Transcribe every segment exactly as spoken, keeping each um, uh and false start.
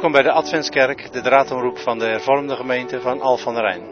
Welkom bij de Adventskerk, de draadomroep van de hervormde gemeente van Alphen aan den Rijn.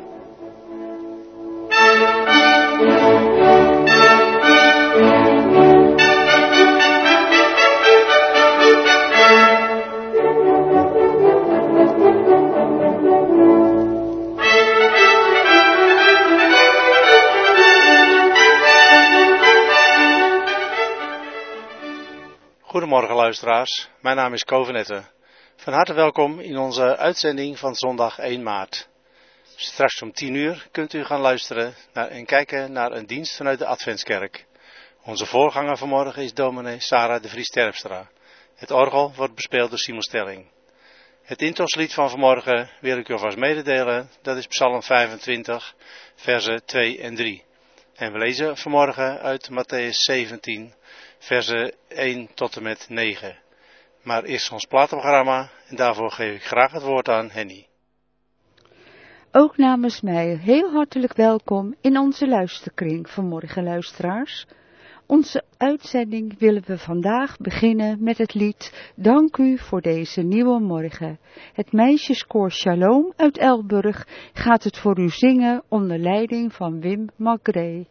Goedemorgen luisteraars, mijn naam is Ko van Etten. Van harte welkom in onze uitzending van zondag één maart. Straks om tien uur kunt u gaan luisteren naar en kijken naar een dienst vanuit de Adventskerk. Onze voorganger vanmorgen is dominee Sarah de Vries Terpstra. Het orgel wordt bespeeld door Simon Stelling. Het intoslied van vanmorgen wil ik u alvast mededelen, dat is Psalm vijfentwintig, versen twee en drie. En we lezen vanmorgen uit Matthäus zeventien, versen één tot en met negen. Maar eerst ons platenprogramma en daarvoor geef ik graag het woord aan Henny. Ook namens mij heel hartelijk welkom in onze luisterkring vanmorgen, luisteraars. Onze uitzending willen we vandaag beginnen met het lied Dank u voor deze nieuwe morgen. Het meisjeskoor Shalom uit Elburg gaat het voor u zingen onder leiding van Wim Magree.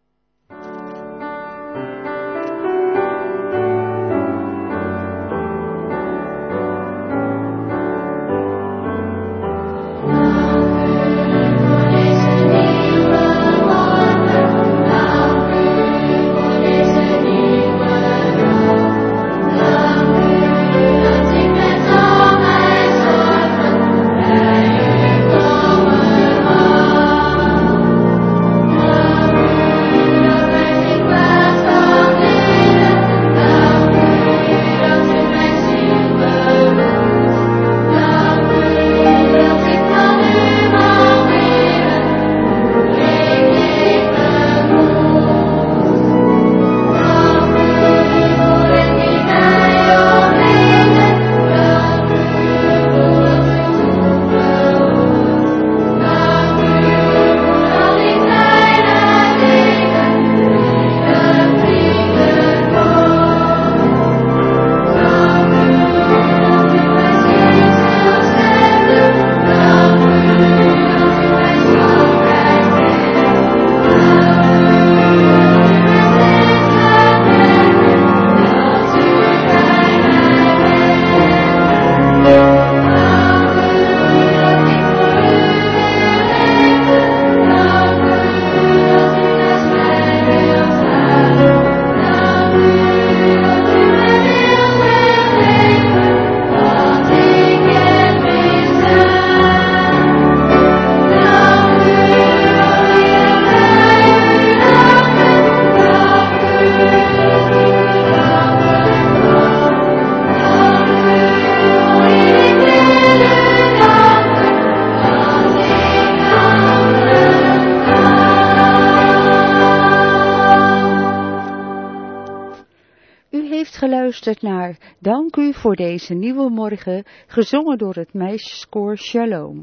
Geluisterd naar Dank u voor deze nieuwe morgen, gezongen door het meisjeskoor Shalom.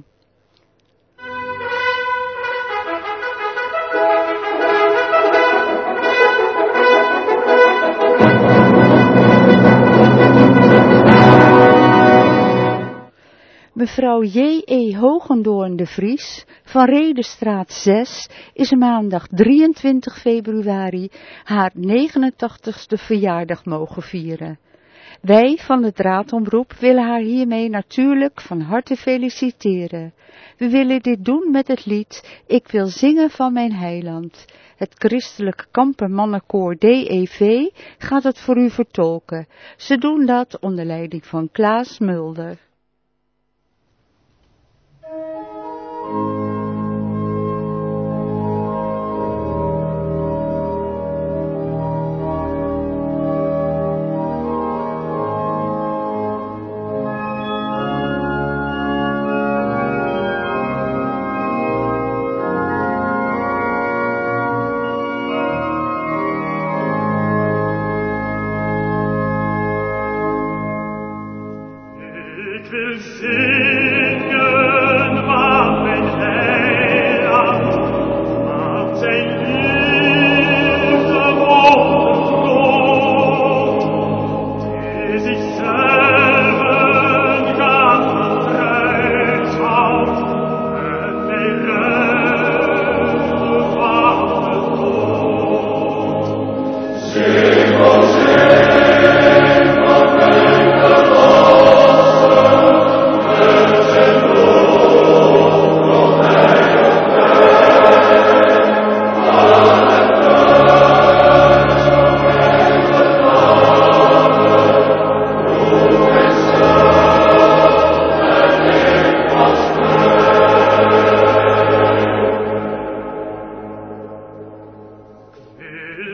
Mevrouw J E Hogendoorn de Vries van Redestraat zes is maandag drieëntwintig februari haar negenentachtigste verjaardag mogen vieren. Wij van de draadomroep willen haar hiermee natuurlijk van harte feliciteren. We willen dit doen met het lied Ik wil zingen van mijn heiland. Het christelijk kampermannenkoor D E V gaat het voor u vertolken. Ze doen dat onder leiding van Klaas Mulder. Ik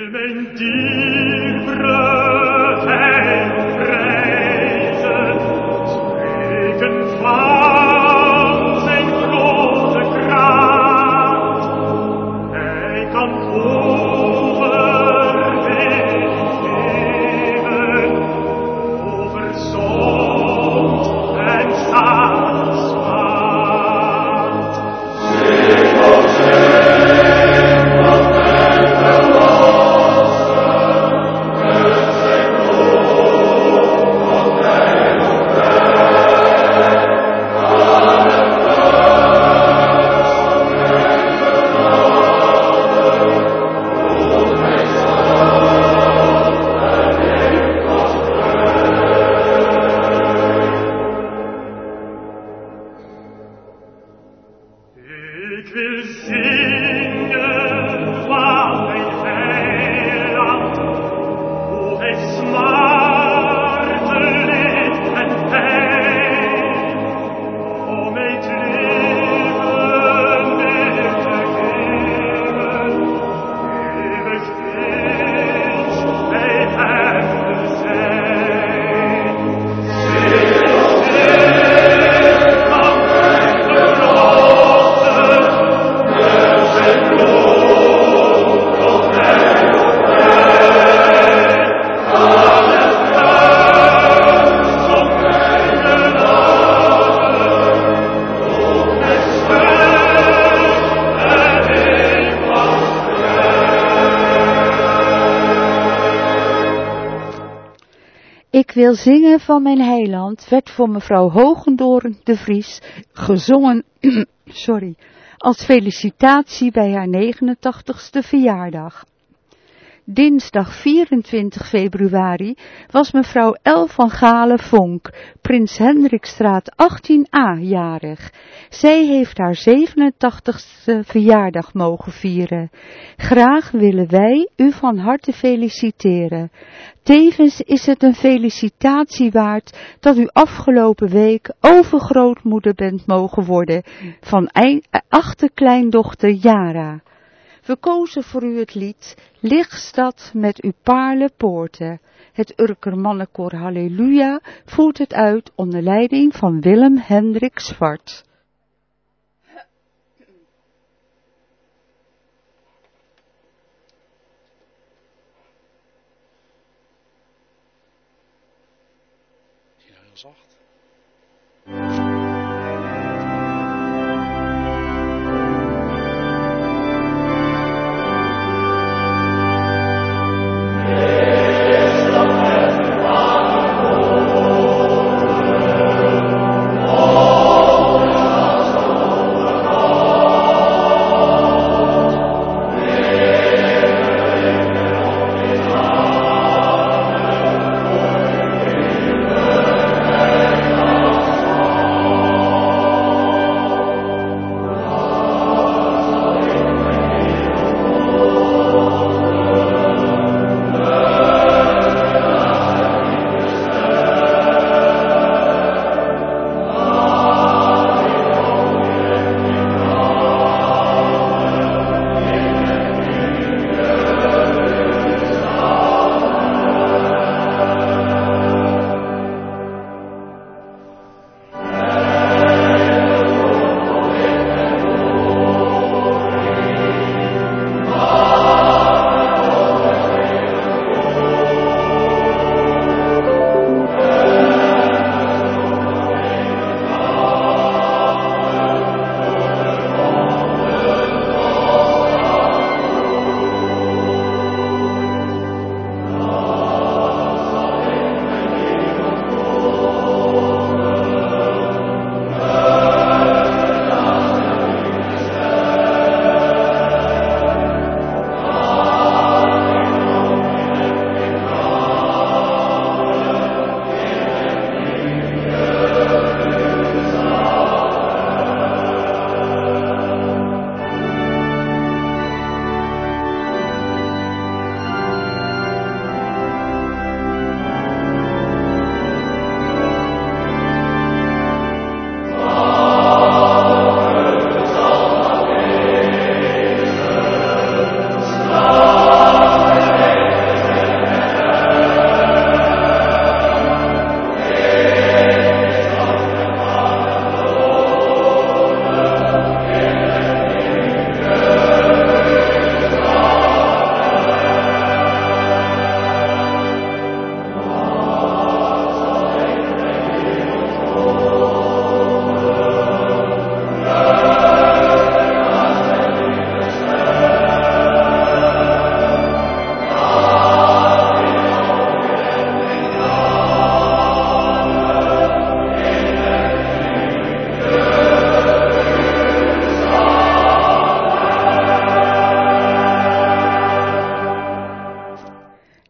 Ik wil zingen van mijn heiland werd voor mevrouw Hogendoorn de Vries gezongen sorry, als felicitatie bij haar negenentachtigste verjaardag. Dinsdag vierentwintig februari was mevrouw L. van Galen-Vonk, Prins Hendrikstraat achttien a, jarig. Zij heeft haar zevenentachtigste verjaardag mogen vieren. Graag willen wij u van harte feliciteren. Tevens is het een felicitatie waard dat u afgelopen week overgrootmoeder bent mogen worden van achterkleindochter Jara. We kozen voor u het lied Lichtstad met uw paarlenpoorten. Het Urkermannenkoor Halleluja voert het uit onder leiding van Willem Hendrik Zwart. Heel zacht. Amen.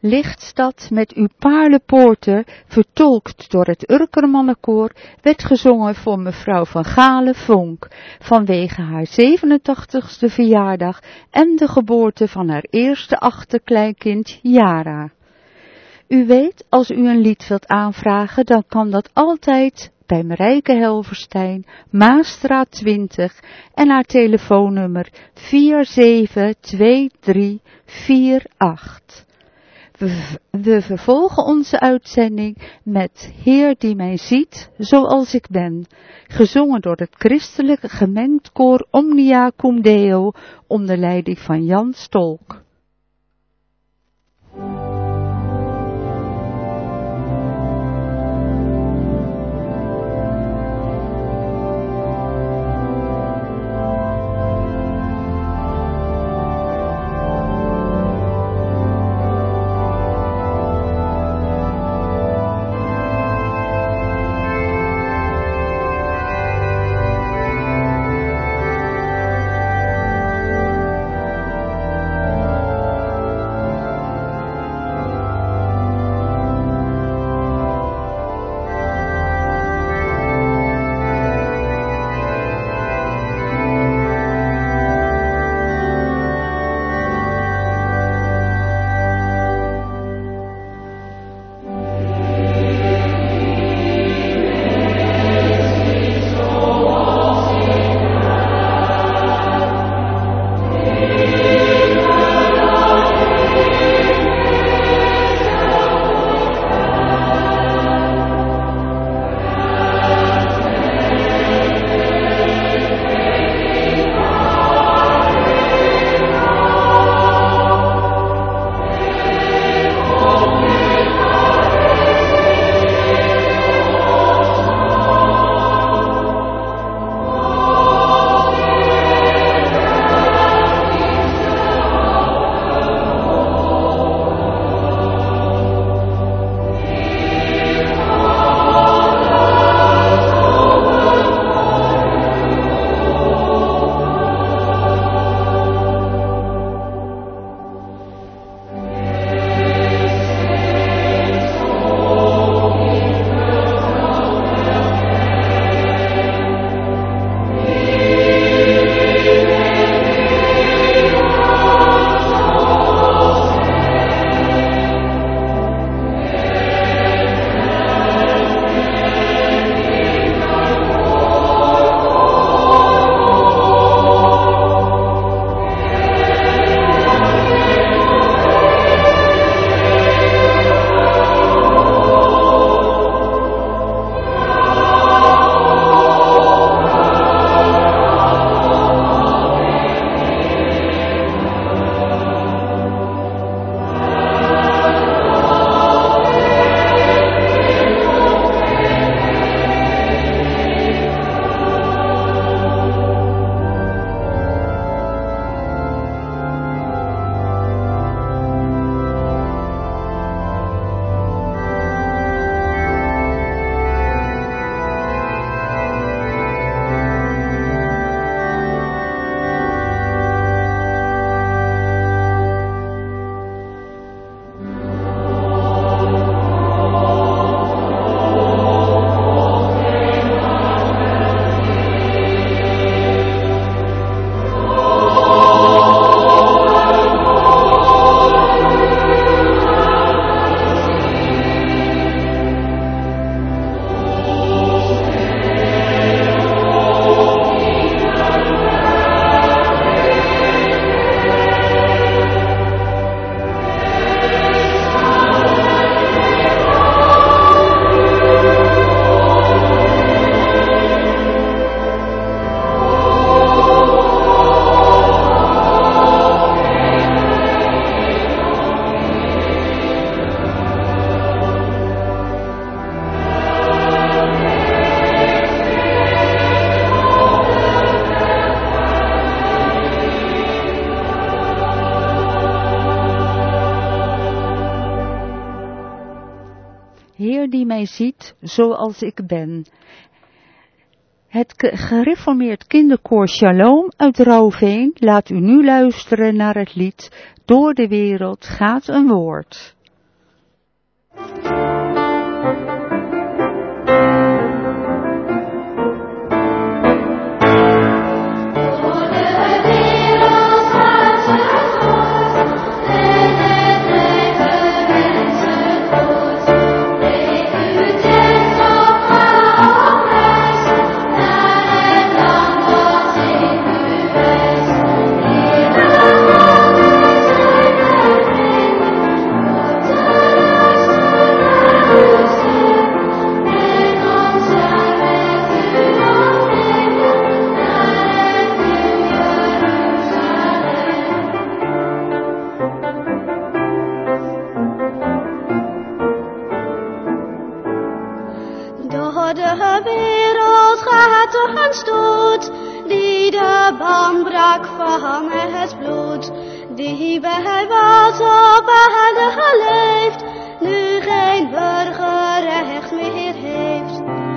Lichtstad met uw paarlenpoorten, vertolkt door het Urkermannenkoor, werd gezongen voor mevrouw van Galen-Vonk, vanwege haar zevenentachtigste verjaardag en de geboorte van haar eerste achterkleinkind Jara. U weet, als u een lied wilt aanvragen, dan kan dat altijd bij Marijke Helverstein, Maasstraat twintig en haar telefoonnummer vier zeven twee drie vier acht. We, we vervolgen onze uitzending met Heer die mij ziet zoals ik ben, gezongen door het christelijke gemengd koor Omnia Cum Deo onder leiding van Jan Stolk. Heer die mij ziet zoals ik ben. Het gereformeerd kinderkoor Shalom uit Rouveen laat u nu luisteren naar het lied Door de wereld gaat een woord. een stoot, die de band brak van het bloed, die bij was op aarde geleefd, nu geen burgerrecht meer heeft.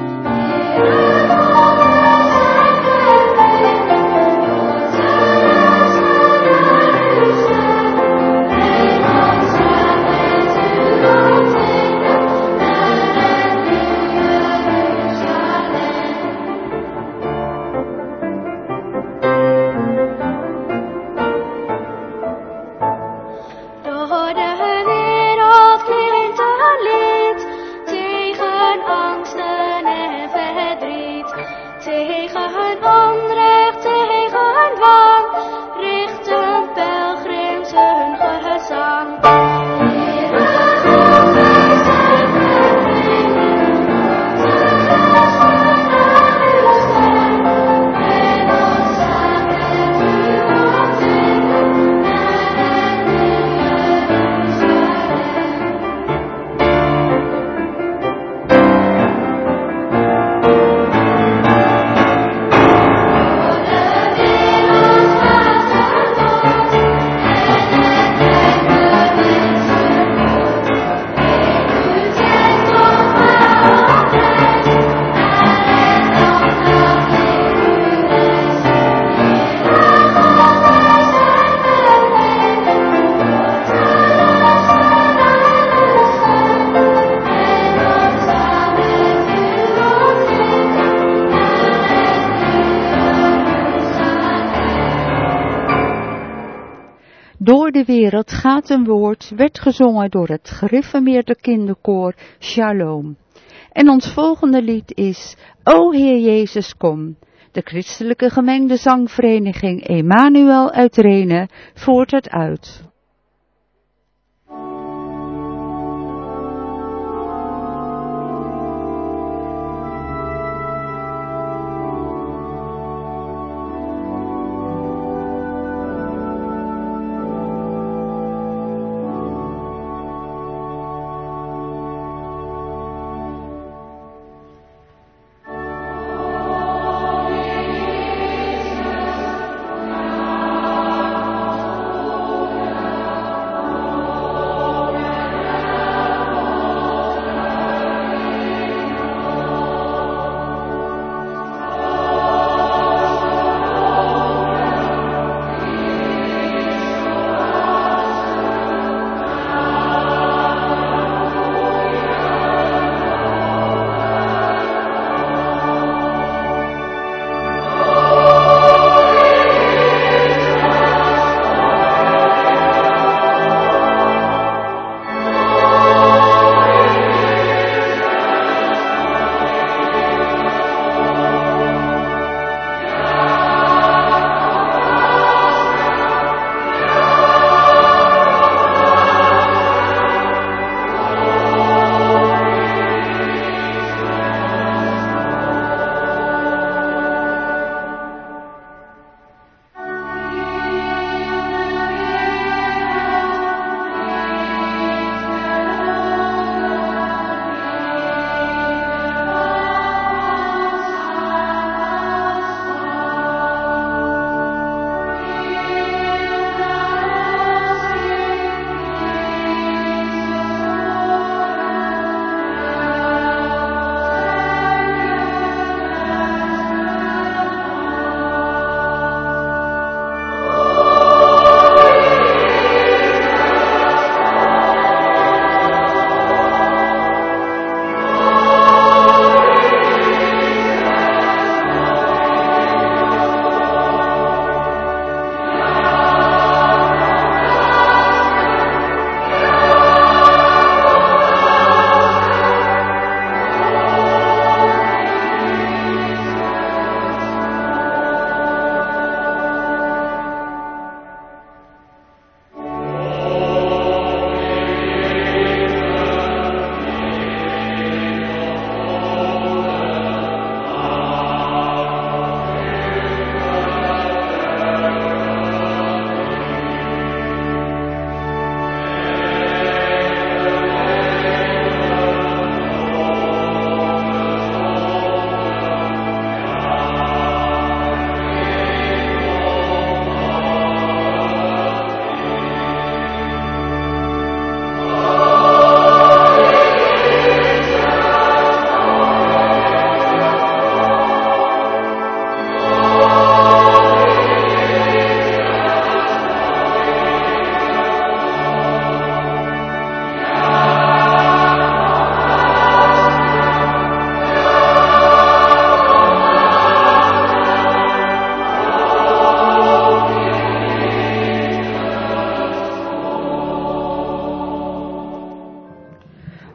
Door de wereld gaat een woord, werd gezongen door het gereformeerde kinderkoor Shalom. En ons volgende lied is O Heer Jezus kom. De christelijke gemengde zangvereniging Emmanuel uit Renen voert het uit. Oh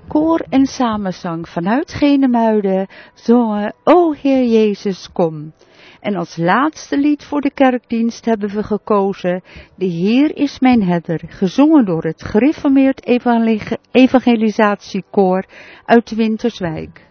koor en samenzang vanuit Genemuiden zongen O Heer Jezus, kom. En als laatste lied voor de kerkdienst hebben we gekozen De Heer is mijn herder, gezongen door het gereformeerd evangelisatiekoor uit Winterswijk.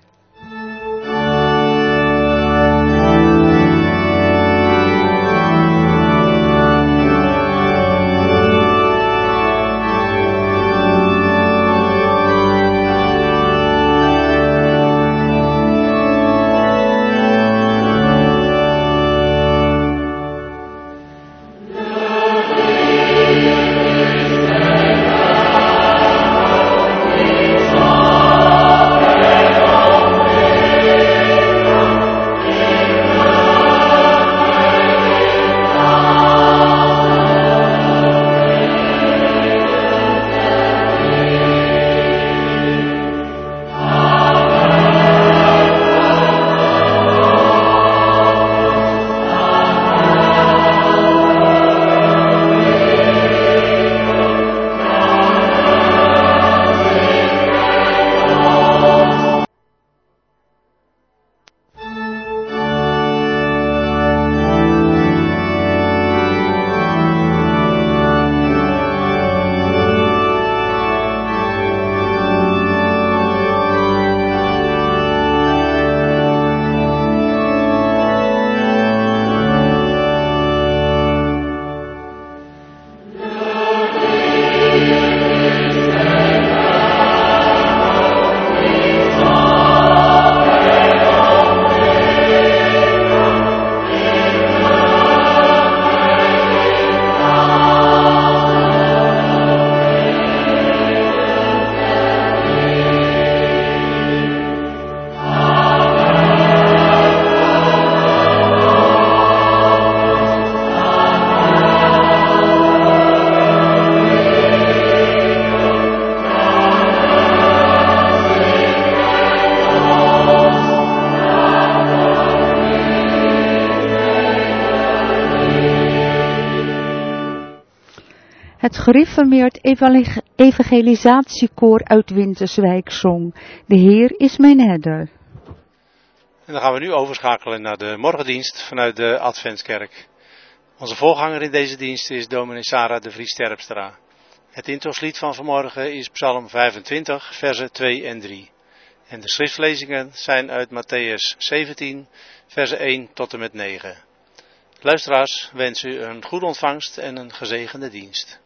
Het gereformeerd evangelisatiekoor uit Winterswijk zong De Heer is mijn herder. En dan gaan we nu overschakelen naar de morgendienst vanuit de Adventskerk. Onze voorganger in deze dienst is dominee Sarah de Vries Terpstra. Het introslied van vanmorgen is Psalm vijfentwintig, versen twee en drie. En de schriftlezingen zijn uit Matthäus zeventien, versen één tot en met negen. Luisteraars, wens u een goede ontvangst en een gezegende dienst.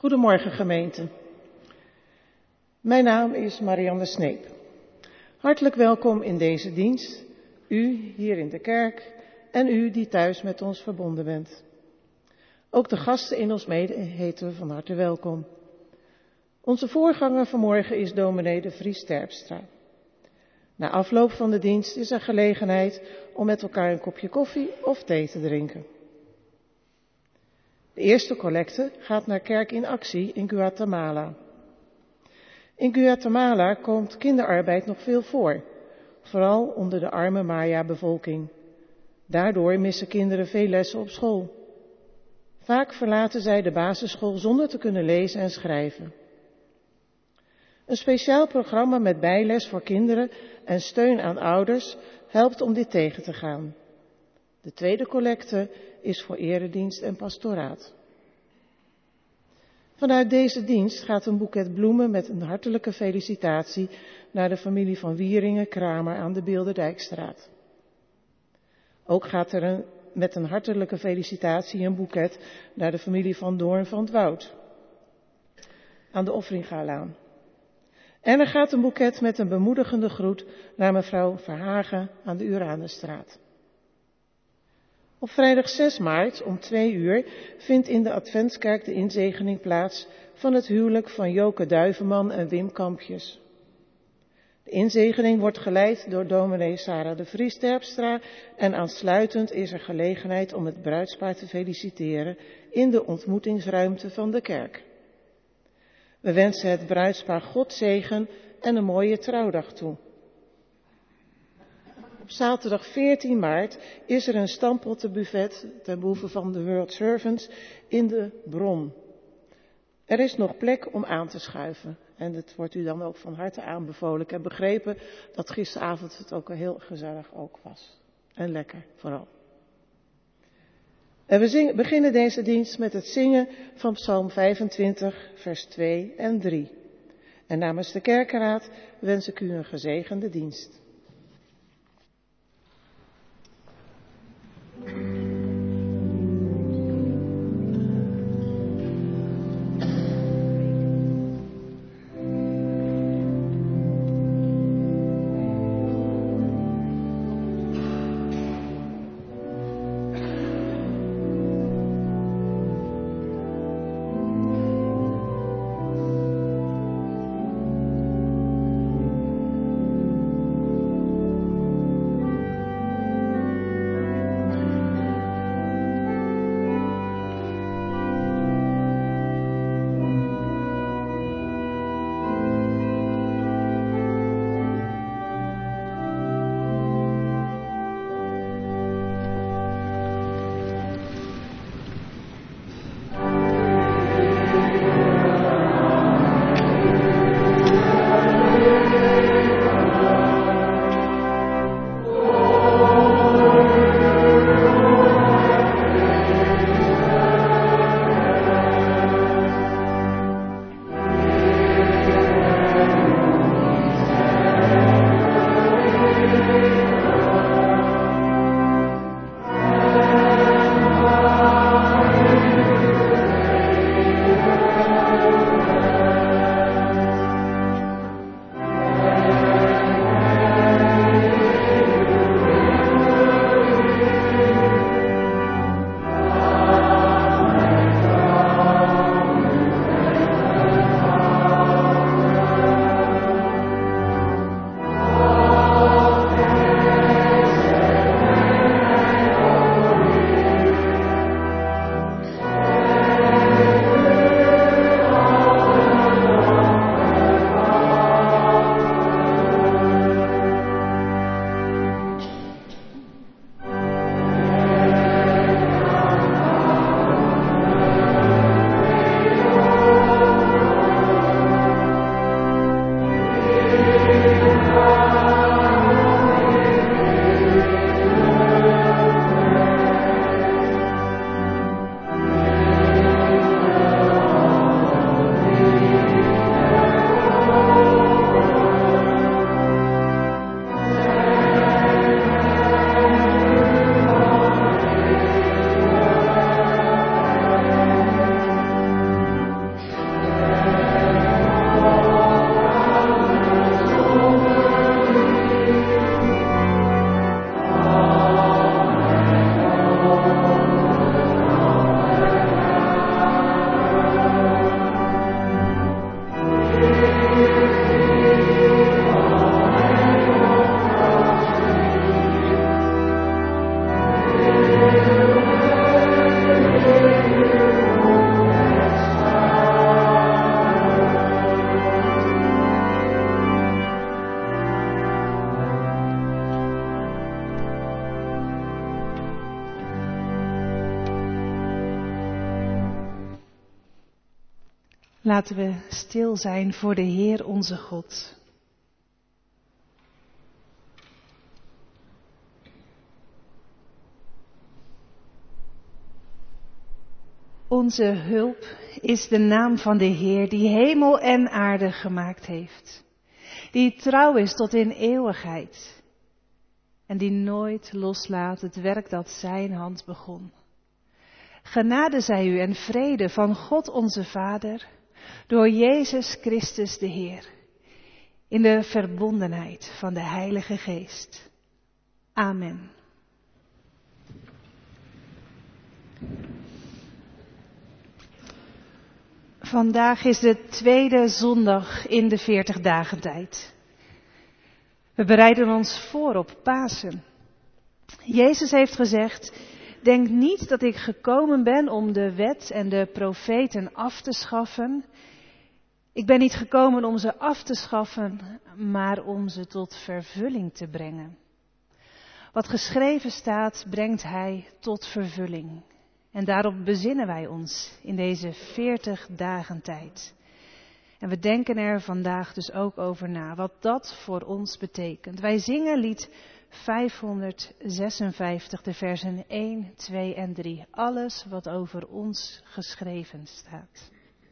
Goedemorgen gemeente. Mijn naam is Marianne Sneep. Hartelijk welkom in deze dienst, u hier in de kerk en u die thuis met ons verbonden bent. Ook de gasten in ons mede heten we van harte welkom. Onze voorganger vanmorgen is dominee de Vries Terpstra. Na afloop van de dienst is er gelegenheid om met elkaar een kopje koffie of thee te drinken. De eerste collecte gaat naar Kerk in Actie in Guatemala. In Guatemala komt kinderarbeid nog veel voor, vooral onder de arme Maya-bevolking. Daardoor missen kinderen veel lessen op school. Vaak verlaten zij de basisschool zonder te kunnen lezen en schrijven. Een speciaal programma met bijles voor kinderen en steun aan ouders helpt om dit tegen te gaan. De tweede collecte is voor eredienst en pastoraat. Vanuit deze dienst gaat een boeket bloemen met een hartelijke felicitatie naar de familie van Wieringen-Kramer aan de Bilderdijkstraat. Ook gaat er een, met een hartelijke felicitatie een boeket naar de familie van Doorn van het Woud aan de Offringalaan. En er gaat een boeket met een bemoedigende groet naar mevrouw Verhagen aan de Uranusstraat. Op vrijdag zes maart om twee uur vindt in de Adventskerk de inzegening plaats van het huwelijk van Joke Duivenman en Wim Kampjes. De inzegening wordt geleid door dominee Sarah de Vries Terpstra en aansluitend is er gelegenheid om het bruidspaar te feliciteren in de ontmoetingsruimte van de kerk. We wensen het bruidspaar God zegen en een mooie trouwdag toe. Op zaterdag veertien maart is er een stampottenbuffet ten behoeve van de World Servants in de Bron. Er is nog plek om aan te schuiven en het wordt u dan ook van harte aanbevolen. Ik heb begrepen dat gisteravond het ook heel gezellig ook was. En lekker vooral. En we zingen, beginnen deze dienst met het zingen van Psalm vijfentwintig, vers twee en drie. En namens de kerkenraad wens ik u een gezegende dienst. Laten we stil zijn voor de Heer onze God. Onze hulp is de naam van de Heer die hemel en aarde gemaakt heeft. Die trouw is tot in eeuwigheid. En die nooit loslaat het werk dat zijn hand begon. Genade zij u en vrede van God onze Vader, door Jezus Christus de Heer, in de verbondenheid van de Heilige Geest. Amen. Vandaag is de tweede zondag in de veertig dagen tijd. We bereiden ons voor op Pasen. Jezus heeft gezegd: denk niet dat ik gekomen ben om de wet en de profeten af te schaffen. Ik ben niet gekomen om ze af te schaffen, maar om ze tot vervulling te brengen. Wat geschreven staat, brengt hij tot vervulling. En daarop bezinnen wij ons in deze veertig dagen tijd. En we denken er vandaag dus ook over na, wat dat voor ons betekent. Wij zingen lied vijfhonderdzesenvijftig, de versen één, twee en drie. Alles wat over ons geschreven staat.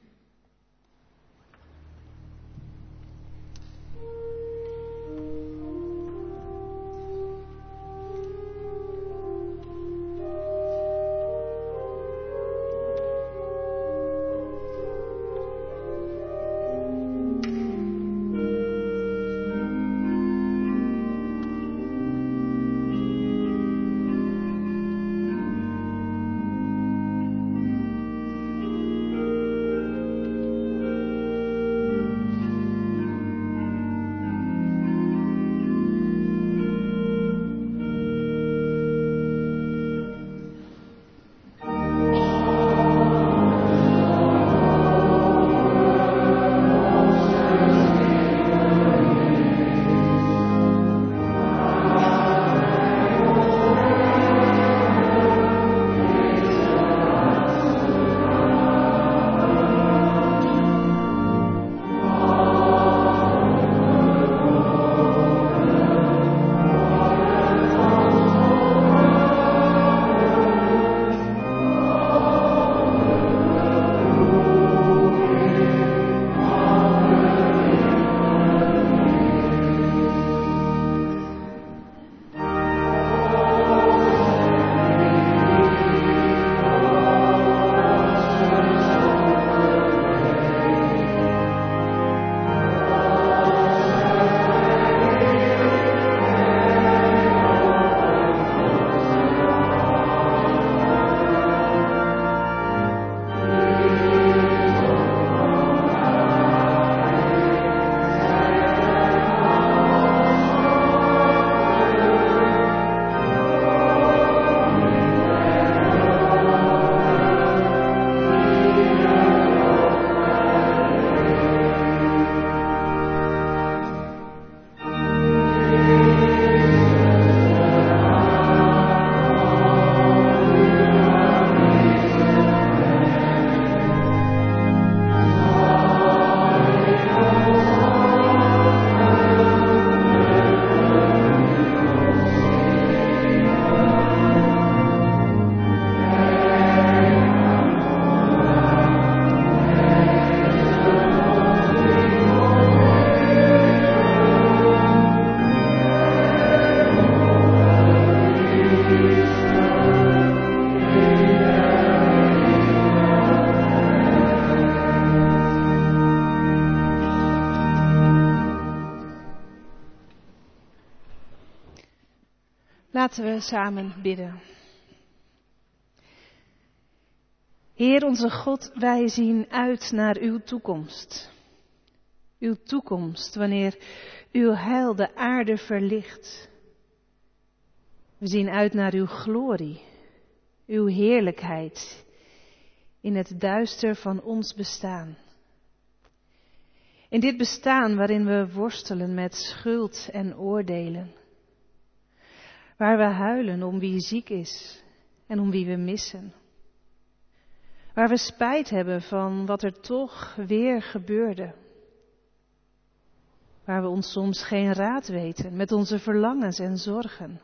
Laten we samen bidden. Heer onze God, wij zien uit naar uw toekomst. Uw toekomst wanneer uw heil de aarde verlicht. We zien uit naar uw glorie, uw heerlijkheid in het duister van ons bestaan. In dit bestaan waarin we worstelen met schuld en oordelen. Waar we huilen om wie ziek is en om wie we missen. Waar we spijt hebben van wat er toch weer gebeurde. Waar we ons soms geen raad weten met onze verlangens en zorgen.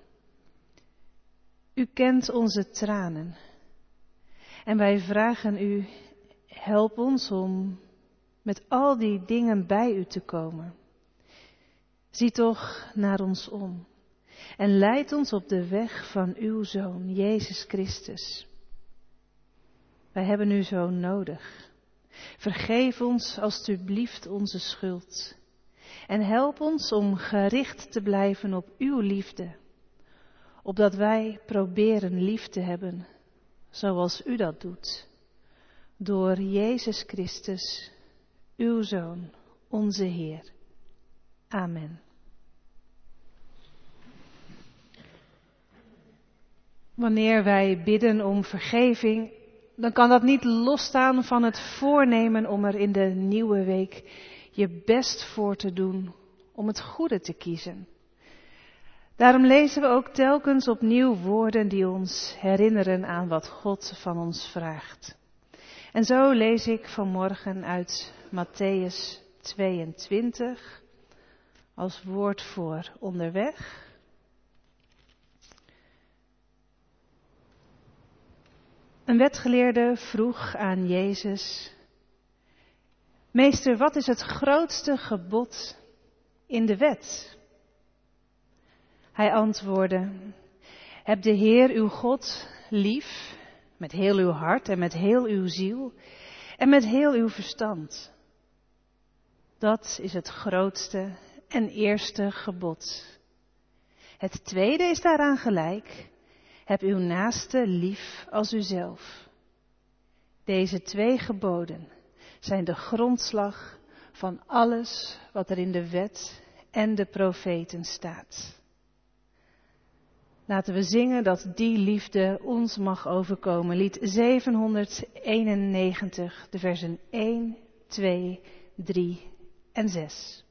U kent onze tranen. En wij vragen u, help ons om met al die dingen bij u te komen. Zie toch naar ons om. En leid ons op de weg van uw Zoon, Jezus Christus. Wij hebben u zo nodig. Vergeef ons alstublieft onze schuld. En help ons om gericht te blijven op uw liefde. Opdat wij proberen lief te hebben, zoals u dat doet. Door Jezus Christus, uw Zoon, onze Heer. Amen. Wanneer wij bidden om vergeving, dan kan dat niet losstaan van het voornemen om er in de nieuwe week je best voor te doen om het goede te kiezen. Daarom lezen we ook telkens opnieuw woorden die ons herinneren aan wat God van ons vraagt. En zo lees ik vanmorgen uit Mattheüs tweeëntwintig als woord voor onderweg. Een wetgeleerde vroeg aan Jezus: Meester, wat is het grootste gebod in de wet? Hij antwoordde: Heb de Heer uw God lief, met heel uw hart en met heel uw ziel en met heel uw verstand. Dat is het grootste en eerste gebod. Het tweede is daaraan gelijk: heb uw naaste lief als uzelf. Deze twee geboden zijn de grondslag van alles wat er in de wet en de profeten staat. Laten we zingen dat die liefde ons mag overkomen. Lied zevenhonderdeenennegentig, de versen één, twee, drie en zes.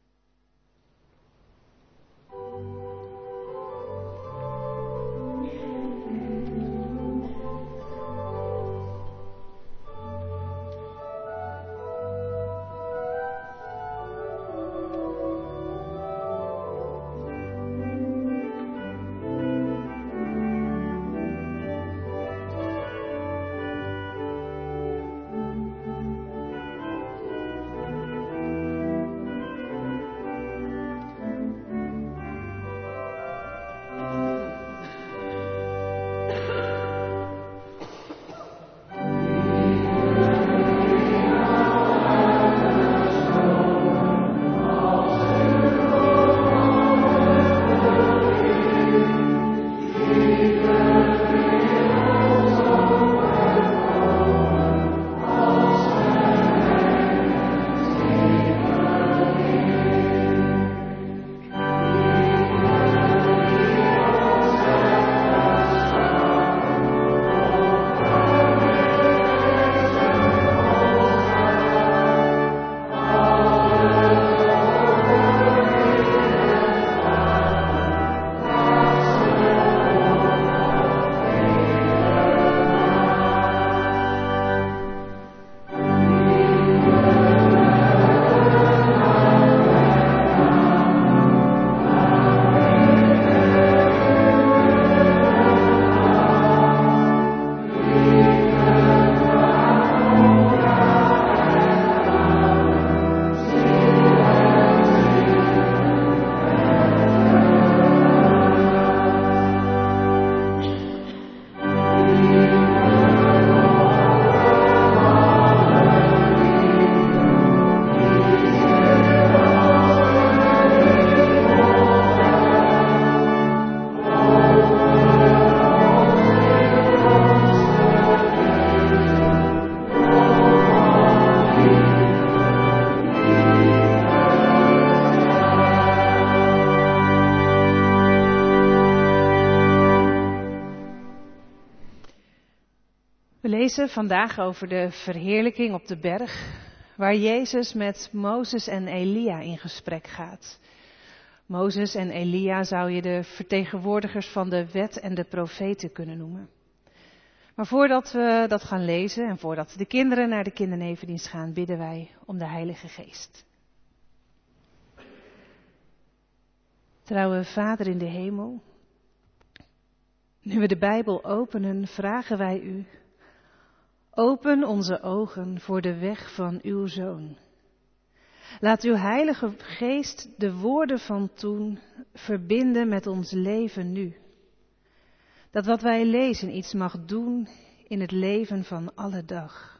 We lezen vandaag over de verheerlijking op de berg, waar Jezus met Mozes en Elia in gesprek gaat. Mozes en Elia zou je de vertegenwoordigers van de wet en de profeten kunnen noemen. Maar voordat we dat gaan lezen en voordat de kinderen naar de kindernevendienst gaan, bidden wij om de Heilige Geest. Trouwe Vader in de hemel, nu we de Bijbel openen, vragen wij u, open onze ogen voor de weg van uw Zoon. Laat uw Heilige Geest de woorden van toen verbinden met ons leven nu. Dat wat wij lezen iets mag doen in het leven van alle dag.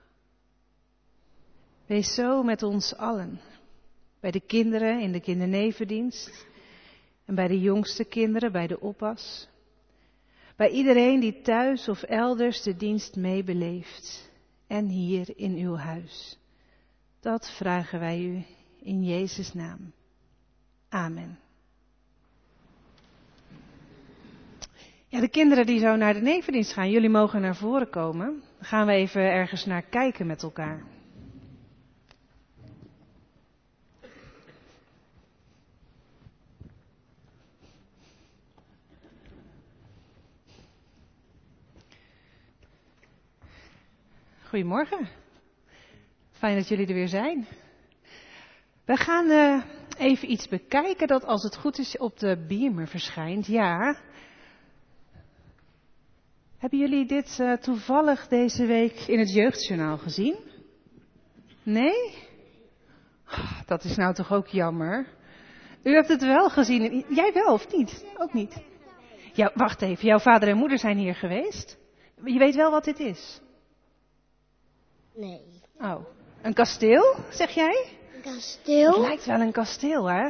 Wees zo met ons allen, bij de kinderen in de kindernevendienst en bij de jongste kinderen bij de oppas. Bij iedereen die thuis of elders de dienst meebeleeft en hier in uw huis. Dat vragen wij u in Jezus' naam. Amen. Ja, de kinderen die zo naar de nevendienst gaan, jullie mogen naar voren komen. Dan gaan we even ergens naar kijken met elkaar. Goedemorgen. Fijn dat jullie er weer zijn. We gaan uh, even iets bekijken dat als het goed is op de beamer verschijnt. Ja. Hebben jullie dit uh, toevallig deze week in het jeugdjournaal gezien? Nee? Oh, dat is nou toch ook jammer. U hebt het wel gezien. Jij wel of niet? Ook niet. Ja, wacht even. Jouw vader en moeder zijn hier geweest. Je weet wel wat dit is? Nee. Oh, een kasteel, zeg jij? Een kasteel? Het lijkt wel een kasteel, hè?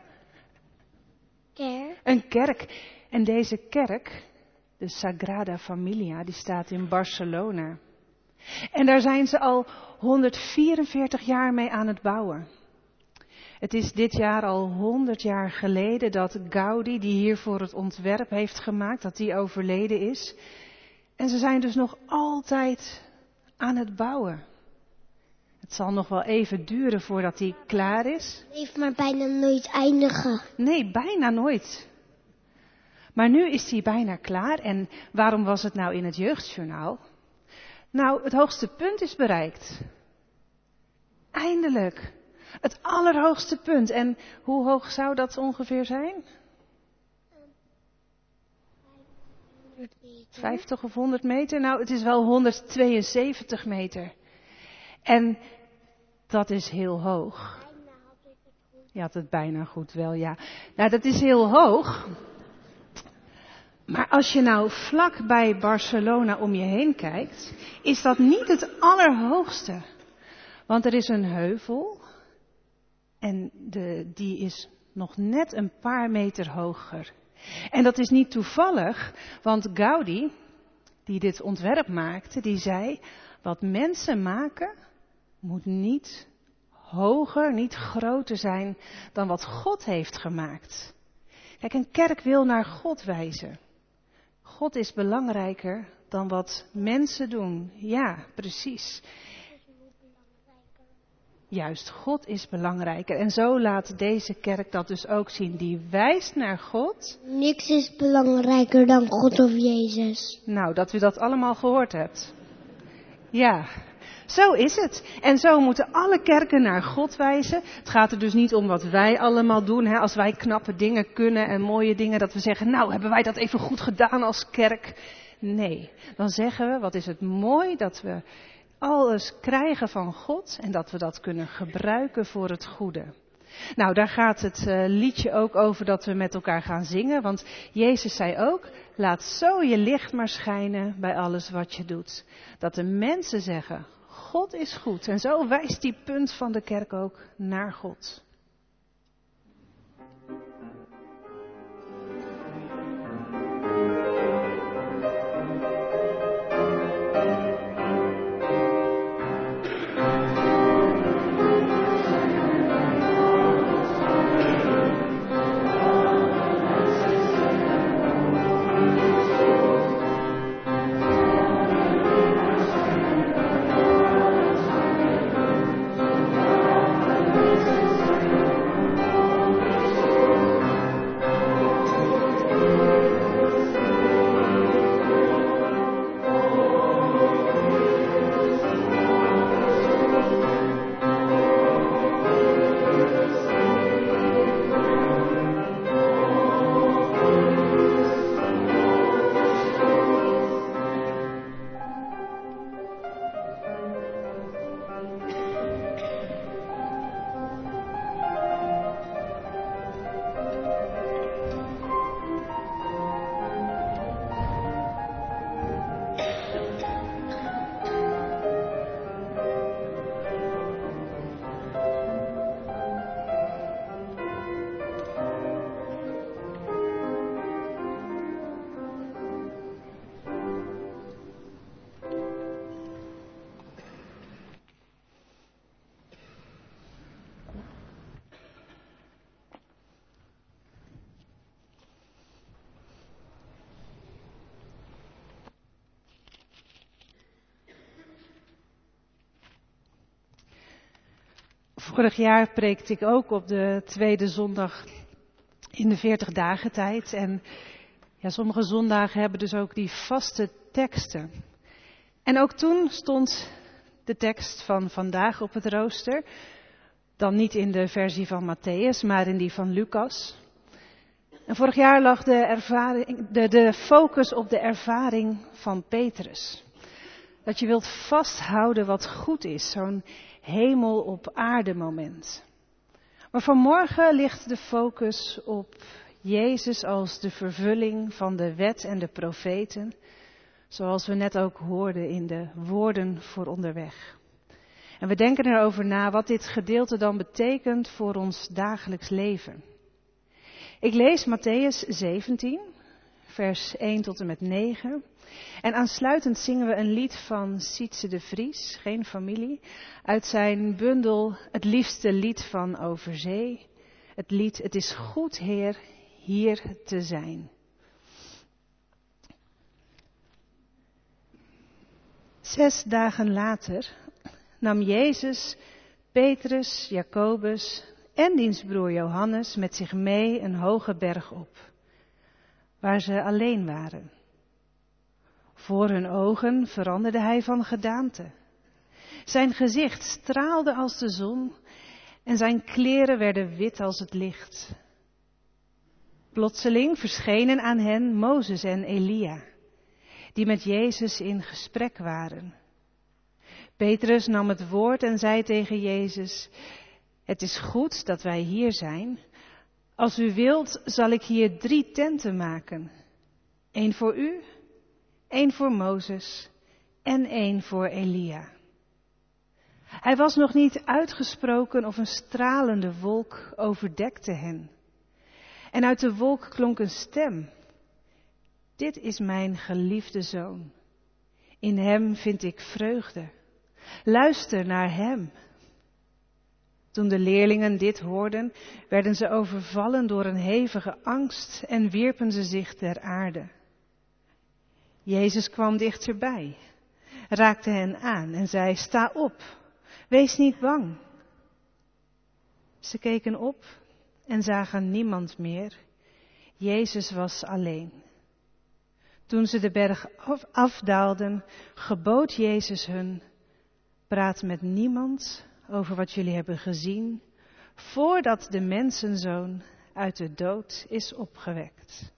Kerk? Een kerk. En deze kerk, de Sagrada Familia, die staat in Barcelona. En daar zijn ze al honderdvierenveertig jaar mee aan het bouwen. Het is dit jaar al honderd jaar geleden dat Gaudi, die hiervoor het ontwerp heeft gemaakt, dat die overleden is. En ze zijn dus nog altijd aan het bouwen. Het zal nog wel even duren voordat die klaar is. Heeft maar bijna nooit eindigen. Nee, bijna nooit. Maar nu is die bijna klaar. En waarom was het nou in het jeugdjournaal? Nou, het hoogste punt is bereikt. Eindelijk. Het allerhoogste punt. En hoe hoog zou dat ongeveer zijn? vijftig of honderd meter? Nou, het is wel honderdtweeënzeventig meter. En dat is heel hoog. Je had het bijna goed wel, ja. Nou, dat is heel hoog. Maar als je nou vlak bij Barcelona om je heen kijkt, is dat niet het allerhoogste. Want er is een heuvel en de, die is nog net een paar meter hoger. En dat is niet toevallig, want Gaudi, die dit ontwerp maakte, die zei, wat mensen maken moet niet hoger, niet groter zijn dan wat God heeft gemaakt. Kijk, een kerk wil naar God wijzen. God is belangrijker dan wat mensen doen. Ja, precies. Juist, God is belangrijker. En zo laat deze kerk dat dus ook zien. Die wijst naar God. Niks is belangrijker dan God of Jezus. Nou, dat u dat allemaal gehoord hebt. Ja, zo is het. En zo moeten alle kerken naar God wijzen. Het gaat er dus niet om wat wij allemaal doen. Hè? Als wij knappe dingen kunnen en mooie dingen, dat we zeggen, nou, hebben wij dat even goed gedaan als kerk? Nee, dan zeggen we, wat is het mooi dat we alles krijgen van God en dat we dat kunnen gebruiken voor het goede. Nou, daar gaat het uh, liedje ook over dat we met elkaar gaan zingen. Want Jezus zei ook, laat zo je licht maar schijnen bij alles wat je doet. Dat de mensen zeggen, God is goed. En zo wijst die punt van de kerk ook naar God. Vorig jaar preekte ik ook op de tweede zondag in de veertig dagen tijd. En ja, sommige zondagen hebben dus ook die vaste teksten. En ook toen stond de tekst van vandaag op het rooster. Dan niet in de versie van Matthäus, maar in die van Lucas. En vorig jaar lag de, ervaring, de, de focus op de ervaring van Petrus. Dat je wilt vasthouden wat goed is, zo'n hemel op aarde moment. Maar vanmorgen ligt de focus op Jezus als de vervulling van de wet en de profeten. Zoals we net ook hoorden in de woorden voor onderweg. En we denken erover na wat dit gedeelte dan betekent voor ons dagelijks leven. Ik lees Matthäus zeventien, vers één tot en met negen. En aansluitend zingen we een lied van Sietse de Vries, geen familie, uit zijn bundel Het liefste lied van Overzee. Het lied Het is goed, Heer, hier te zijn. Zes dagen later nam Jezus, Petrus, Jacobus en diens broer Johannes met zich mee een hoge berg op, waar ze alleen waren. Voor hun ogen veranderde hij van gedaante. Zijn gezicht straalde als de zon en zijn kleren werden wit als het licht. Plotseling verschenen aan hen Mozes en Elia, die met Jezus in gesprek waren. Petrus nam het woord en zei tegen Jezus: Het is goed dat wij hier zijn. Als u wilt, zal ik hier drie tenten maken. Eén voor u, één voor Mozes en één voor Elia. Hij was nog niet uitgesproken of een stralende wolk overdekte hen. En uit de wolk klonk een stem. Dit is mijn geliefde zoon. In hem vind ik vreugde. Luister naar hem. Toen de leerlingen dit hoorden, werden ze overvallen door een hevige angst en wierpen ze zich ter aarde. Jezus kwam dichterbij, raakte hen aan en zei: Sta op, wees niet bang. Ze keken op en zagen niemand meer. Jezus was alleen. Toen ze de berg afdaalden, gebood Jezus hun: Praat met niemand over wat jullie hebben gezien, voordat de mensenzoon uit de dood is opgewekt.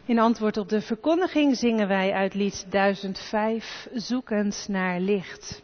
In antwoord op de verkondiging zingen wij uit lied duizend vijf, Zoekend naar licht.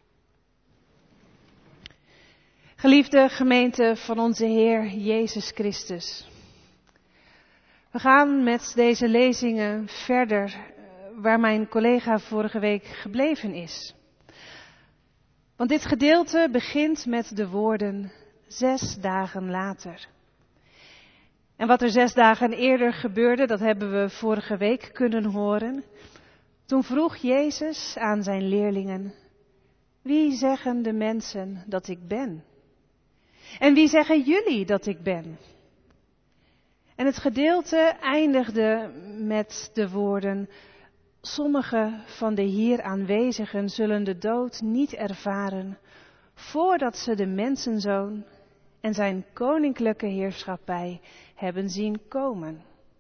Geliefde gemeente van onze Heer Jezus Christus. We gaan met deze lezingen verder waar mijn collega vorige week gebleven is. Want dit gedeelte begint met de woorden zes dagen later. En wat er zes dagen eerder gebeurde, dat hebben we vorige week kunnen horen. Toen vroeg Jezus aan zijn leerlingen, wie zeggen de mensen dat ik ben? En wie zeggen jullie dat ik ben? En het gedeelte eindigde met de woorden, sommigen van de hier aanwezigen zullen de dood niet ervaren, voordat ze de mensenzoon en zijn koninklijke heerschappij hebben zien komen.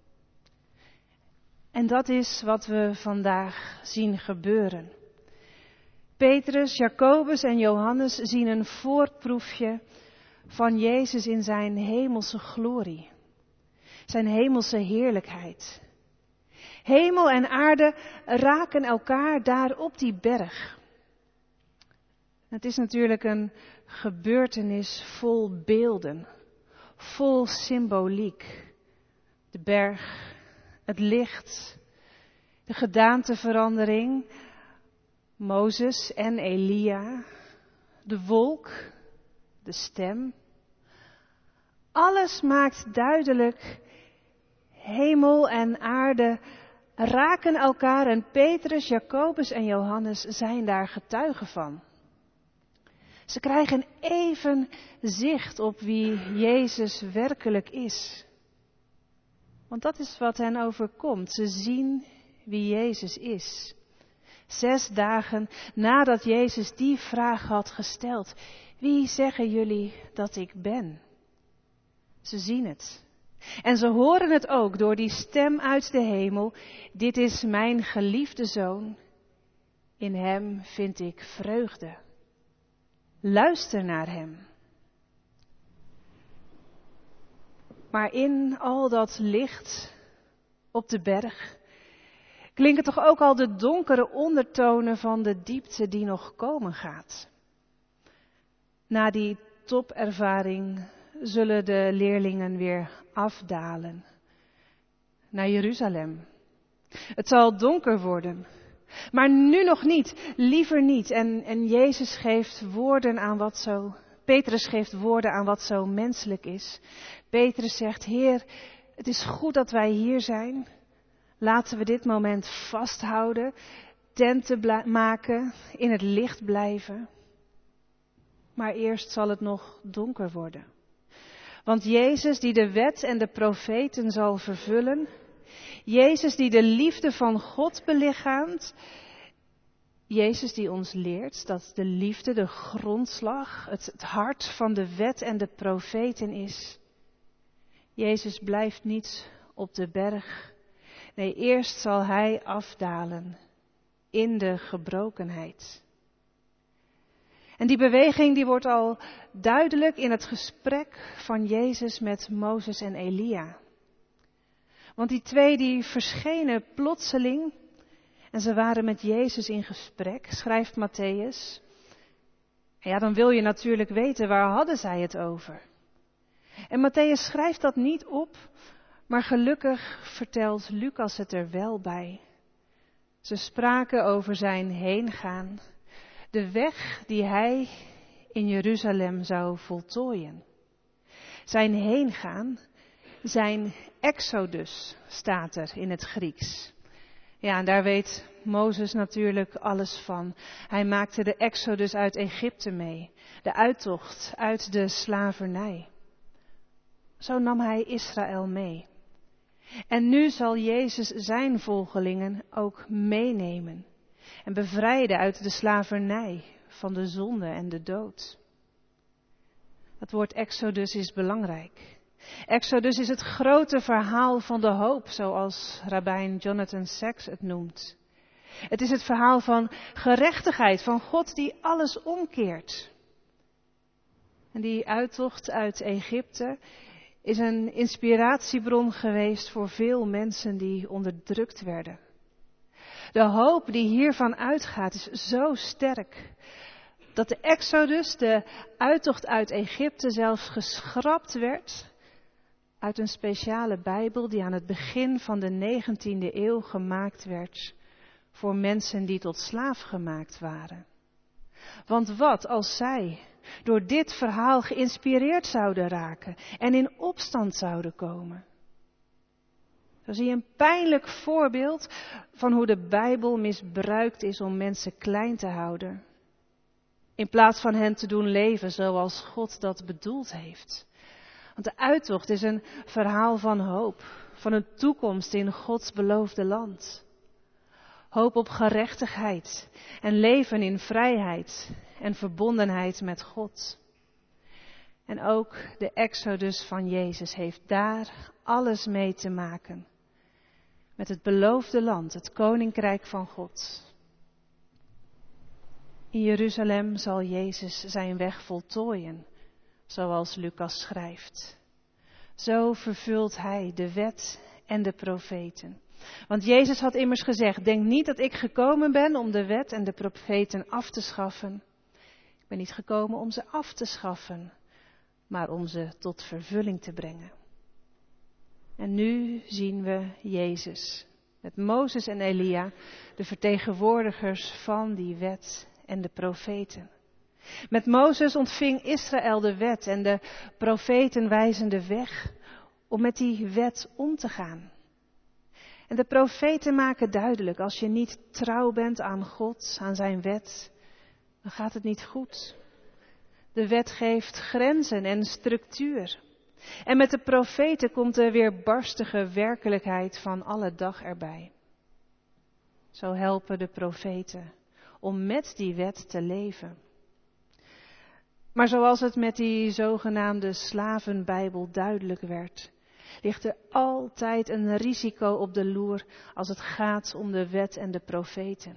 En dat is wat we vandaag zien gebeuren. Petrus, Jacobus en Johannes zien een voorproefje van Jezus in zijn hemelse glorie, zijn hemelse heerlijkheid. Hemel en aarde raken elkaar daar op die berg. Het is natuurlijk een gebeurtenis vol beelden, vol symboliek. De berg, het licht, de gedaanteverandering, Mozes en Elia, de wolk, de stem. Alles maakt duidelijk, hemel en aarde raken elkaar en Petrus, Jacobus en Johannes zijn daar getuigen van. Ze krijgen even zicht op wie Jezus werkelijk is. Want dat is wat hen overkomt. Ze zien wie Jezus is. Zes dagen nadat Jezus die vraag had gesteld. Wie zeggen jullie dat ik ben? Ze zien het. En ze horen het ook door die stem uit de hemel. Dit is mijn geliefde zoon. In hem vind ik vreugde. Luister naar hem. Maar in al dat licht op de berg klinken toch ook al de donkere ondertonen van de diepte die nog komen gaat. Na die topervaring zullen de leerlingen weer afdalen naar Jeruzalem. Het zal donker worden. Maar nu nog niet, liever niet. En, en Jezus geeft woorden aan wat zo, Petrus geeft woorden aan wat zo menselijk is. Petrus zegt, Heer, het is goed dat wij hier zijn. Laten we dit moment vasthouden, tenten bla- maken, in het licht blijven. Maar eerst zal het nog donker worden. Want Jezus die de wet en de profeten zal vervullen, Jezus die de liefde van God belichaamt, Jezus die ons leert dat de liefde de grondslag, het, het hart van de wet en de profeten is. Jezus blijft niet op de berg. Nee, eerst zal hij afdalen in de gebrokenheid. En die beweging die wordt al duidelijk in het gesprek van Jezus met Mozes en Elia. Want die twee die verschenen plotseling en ze waren met Jezus in gesprek, schrijft Matthäus. En ja, dan wil je natuurlijk weten, waar hadden zij het over? En Matthäus schrijft dat niet op, maar gelukkig vertelt Lucas het er wel bij. Ze spraken over zijn heengaan, de weg die hij in Jeruzalem zou voltooien. Zijn heengaan, zijn exodus staat er in het Grieks. Ja, en daar weet Mozes natuurlijk alles van. Hij maakte de exodus uit Egypte mee, de uittocht uit de slavernij. Zo nam hij Israël mee. En nu zal Jezus zijn volgelingen ook meenemen en bevrijden uit de slavernij van de zonde en de dood. Het woord exodus is belangrijk. Exodus is het grote verhaal van de hoop, zoals rabbijn Jonathan Sacks het noemt. Het is het verhaal van gerechtigheid, van God die alles omkeert. En die uittocht uit Egypte is een inspiratiebron geweest voor veel mensen die onderdrukt werden. De hoop die hiervan uitgaat is zo sterk dat de Exodus, de uittocht uit Egypte, zelfs geschrapt werd uit een speciale Bijbel die aan het begin van de negentiende eeuw gemaakt werd voor mensen die tot slaaf gemaakt waren. Want wat als zij door dit verhaal geïnspireerd zouden raken en in opstand zouden komen? Zo zie je een pijnlijk voorbeeld van hoe de Bijbel misbruikt is om mensen klein te houden. In plaats van hen te doen leven zoals God dat bedoeld heeft. Want de uittocht is een verhaal van hoop, van een toekomst in Gods beloofde land. Hoop op gerechtigheid en leven in vrijheid en verbondenheid met God. En ook de Exodus van Jezus heeft daar alles mee te maken. Met het beloofde land, het koninkrijk van God. In Jeruzalem zal Jezus zijn weg voltooien, zoals Lucas schrijft. Zo vervult hij de wet en de profeten. Want Jezus had immers gezegd, denk niet dat ik gekomen ben om de wet en de profeten af te schaffen. Ik ben niet gekomen om ze af te schaffen, maar om ze tot vervulling te brengen. En nu zien we Jezus, met Mozes en Elia, de vertegenwoordigers van die wet en de profeten. Met Mozes ontving Israël de wet en de profeten wijzen de weg om met die wet om te gaan. En de profeten maken duidelijk, als je niet trouw bent aan God, aan zijn wet, dan gaat het niet goed. De wet geeft grenzen en structuur. En met de profeten komt de weerbarstige werkelijkheid van alle dag erbij. Zo helpen de profeten om met die wet te leven. Maar zoals het met die zogenaamde slavenbijbel duidelijk werd, ligt er altijd een risico op de loer als het gaat om de wet en de profeten.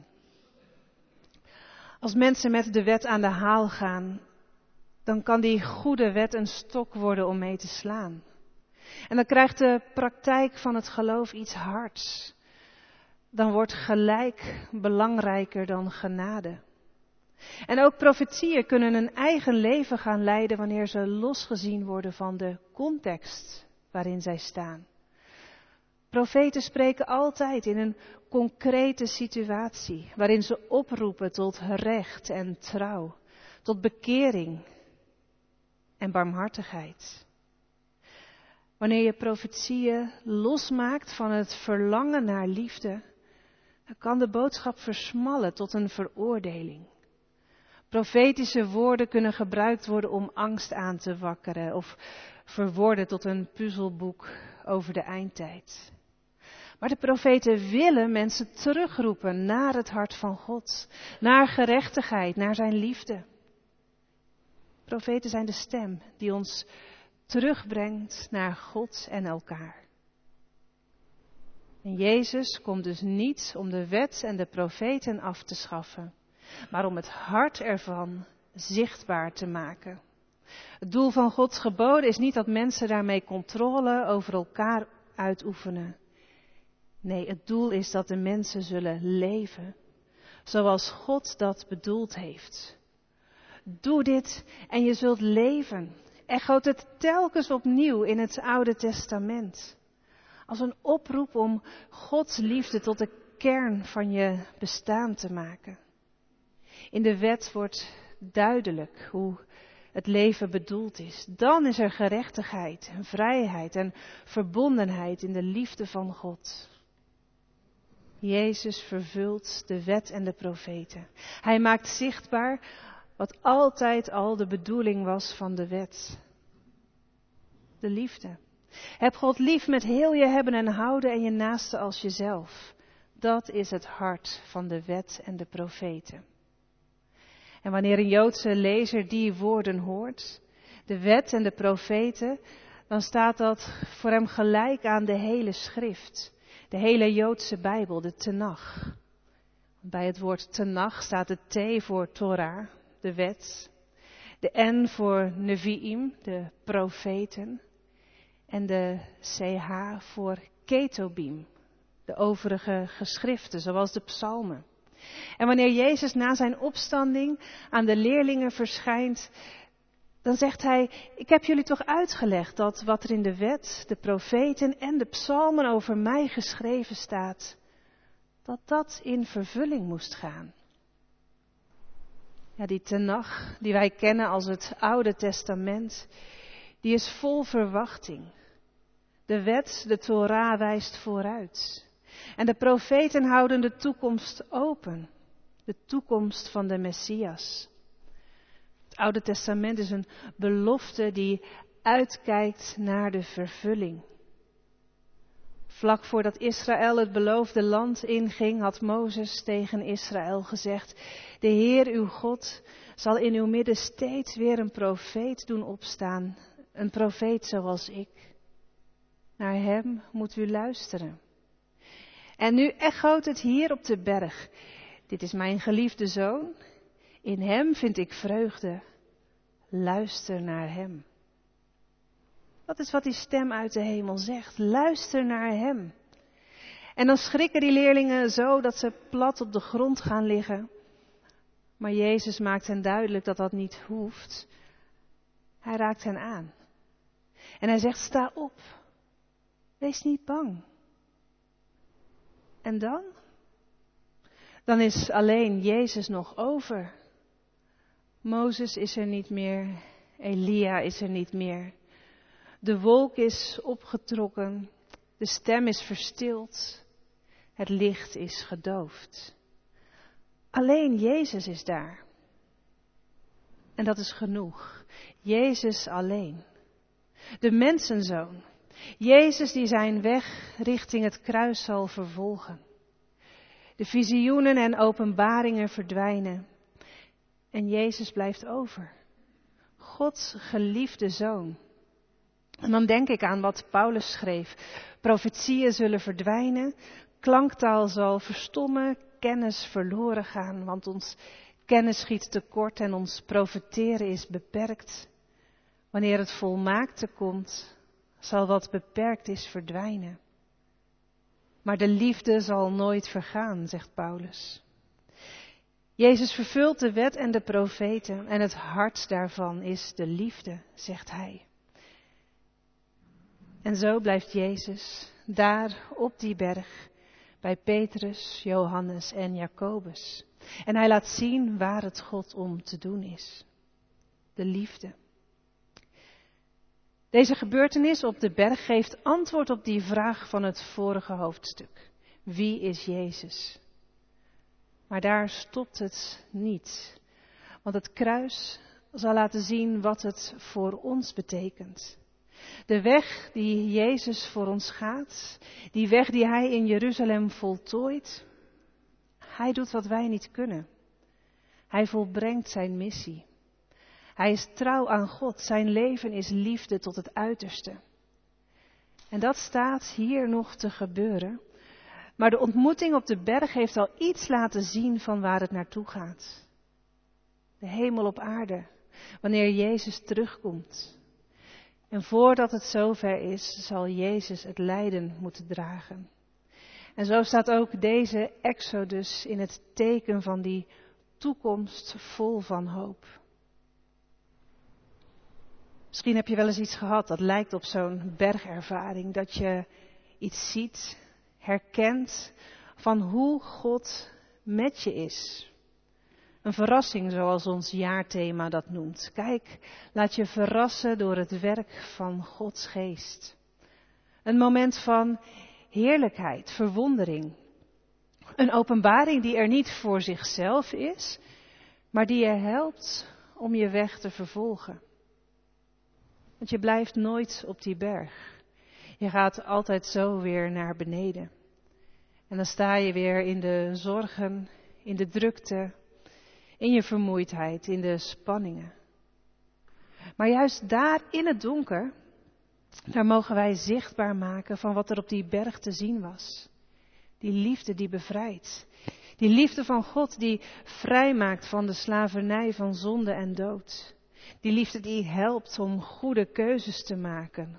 Als mensen met de wet aan de haal gaan, dan kan die goede wet een stok worden om mee te slaan. En dan krijgt de praktijk van het geloof iets hards. Dan wordt gelijk belangrijker dan genade. En ook profetieën kunnen een eigen leven gaan leiden wanneer ze losgezien worden van de context waarin zij staan. Profeten spreken altijd in een concrete situatie, waarin ze oproepen tot recht en trouw, tot bekering en barmhartigheid. Wanneer je profetieën losmaakt van het verlangen naar liefde, dan kan de boodschap versmallen tot een veroordeling. Profetische woorden kunnen gebruikt worden om angst aan te wakkeren of verworden tot een puzzelboek over de eindtijd. Maar de profeten willen mensen terugroepen naar het hart van God, naar gerechtigheid, naar zijn liefde. Profeten zijn de stem die ons terugbrengt naar God en elkaar. En Jezus komt dus niet om de wet en de profeten af te schaffen, maar om het hart ervan zichtbaar te maken. Het doel van Gods geboden is niet dat mensen daarmee controle over elkaar uitoefenen. Nee, het doel is dat de mensen zullen leven zoals God dat bedoeld heeft. Doe dit en je zult leven. Echoot het telkens opnieuw in het Oude Testament. Als een oproep om Gods liefde tot de kern van je bestaan te maken. In de wet wordt duidelijk hoe het leven bedoeld is. Dan is er gerechtigheid en vrijheid en verbondenheid in de liefde van God. Jezus vervult de wet en de profeten. Hij maakt zichtbaar wat altijd al de bedoeling was van de wet. De liefde. Heb God lief met heel je hebben en houden en je naaste als jezelf. Dat is het hart van de wet en de profeten. En wanneer een Joodse lezer die woorden hoort, de wet en de profeten, dan staat dat voor hem gelijk aan de hele schrift. De hele Joodse Bijbel, de Tenach. Bij het woord Tenach staat de T voor Torah, de wet. De N voor Nevi'im, de profeten. En de C H voor ketubim, de overige geschriften, zoals de psalmen. En wanneer Jezus na zijn opstanding aan de leerlingen verschijnt, dan zegt hij, ik heb jullie toch uitgelegd dat wat er in de wet, de profeten en de psalmen over mij geschreven staat, dat dat in vervulling moest gaan. Ja, die Tenach, die wij kennen als het Oude Testament, die is vol verwachting. De wet, de Torah, wijst vooruit. En de profeten houden de toekomst open. De toekomst van de Messias. Het Oude Testament is een belofte die uitkijkt naar de vervulling. Vlak voordat Israël het beloofde land inging, had Mozes tegen Israël gezegd: de Heer uw God zal in uw midden steeds weer een profeet doen opstaan. Een profeet zoals ik. Naar hem moet u luisteren. En nu echoot het hier op de berg. Dit is mijn geliefde zoon. In hem vind ik vreugde. Luister naar hem. Dat is wat die stem uit de hemel zegt. Luister naar hem. En dan schrikken die leerlingen zo dat ze plat op de grond gaan liggen. Maar Jezus maakt hen duidelijk dat dat niet hoeft. Hij raakt hen aan. En hij zegt, sta op. Wees niet bang. En dan? Dan is alleen Jezus nog over. Mozes is er niet meer. Elia is er niet meer. De wolk is opgetrokken. De stem is verstild. Het licht is gedoofd. Alleen Jezus is daar. En dat is genoeg. Jezus alleen. De mensenzoon. Jezus die zijn weg richting het kruis zal vervolgen. De visioenen en openbaringen verdwijnen. En Jezus blijft over. Gods geliefde zoon. En dan denk ik aan wat Paulus schreef. Profetieën zullen verdwijnen. Klanktaal zal verstommen. Kennis verloren gaan. Want ons kennis schiet tekort en ons profeteren is beperkt. Wanneer het volmaakte komt, zal wat beperkt is verdwijnen. Maar de liefde zal nooit vergaan, zegt Paulus. Jezus vervult de wet en de profeten en het hart daarvan is de liefde, zegt hij. En zo blijft Jezus daar op die berg bij Petrus, Johannes en Jacobus. En hij laat zien waar het God om te doen is. De liefde. Deze gebeurtenis op de berg geeft antwoord op die vraag van het vorige hoofdstuk. Wie is Jezus? Maar daar stopt het niet. Want het kruis zal laten zien wat het voor ons betekent. De weg die Jezus voor ons gaat, die weg die hij in Jeruzalem voltooit, hij doet wat wij niet kunnen. Hij volbrengt zijn missie. Hij is trouw aan God. Zijn leven is liefde tot het uiterste. En dat staat hier nog te gebeuren. Maar de ontmoeting op de berg heeft al iets laten zien van waar het naartoe gaat. De hemel op aarde. Wanneer Jezus terugkomt. En voordat het zover is, zal Jezus het lijden moeten dragen. En zo staat ook deze Exodus in het teken van die toekomst vol van hoop. Misschien heb je wel eens iets gehad dat lijkt op zo'n bergervaring. Dat je iets ziet, herkent van hoe God met je is. Een verrassing zoals ons jaarthema dat noemt. Kijk, laat je verrassen door het werk van Gods geest. Een moment van heerlijkheid, verwondering. Een openbaring die er niet voor zichzelf is, maar die je helpt om je weg te vervolgen. Want je blijft nooit op die berg. Je gaat altijd zo weer naar beneden. En dan sta je weer in de zorgen, in de drukte, in je vermoeidheid, in de spanningen. Maar juist daar in het donker, daar mogen wij zichtbaar maken van wat er op die berg te zien was. Die liefde die bevrijdt. Die liefde van God die vrijmaakt van de slavernij van zonde en dood. Die liefde die helpt om goede keuzes te maken.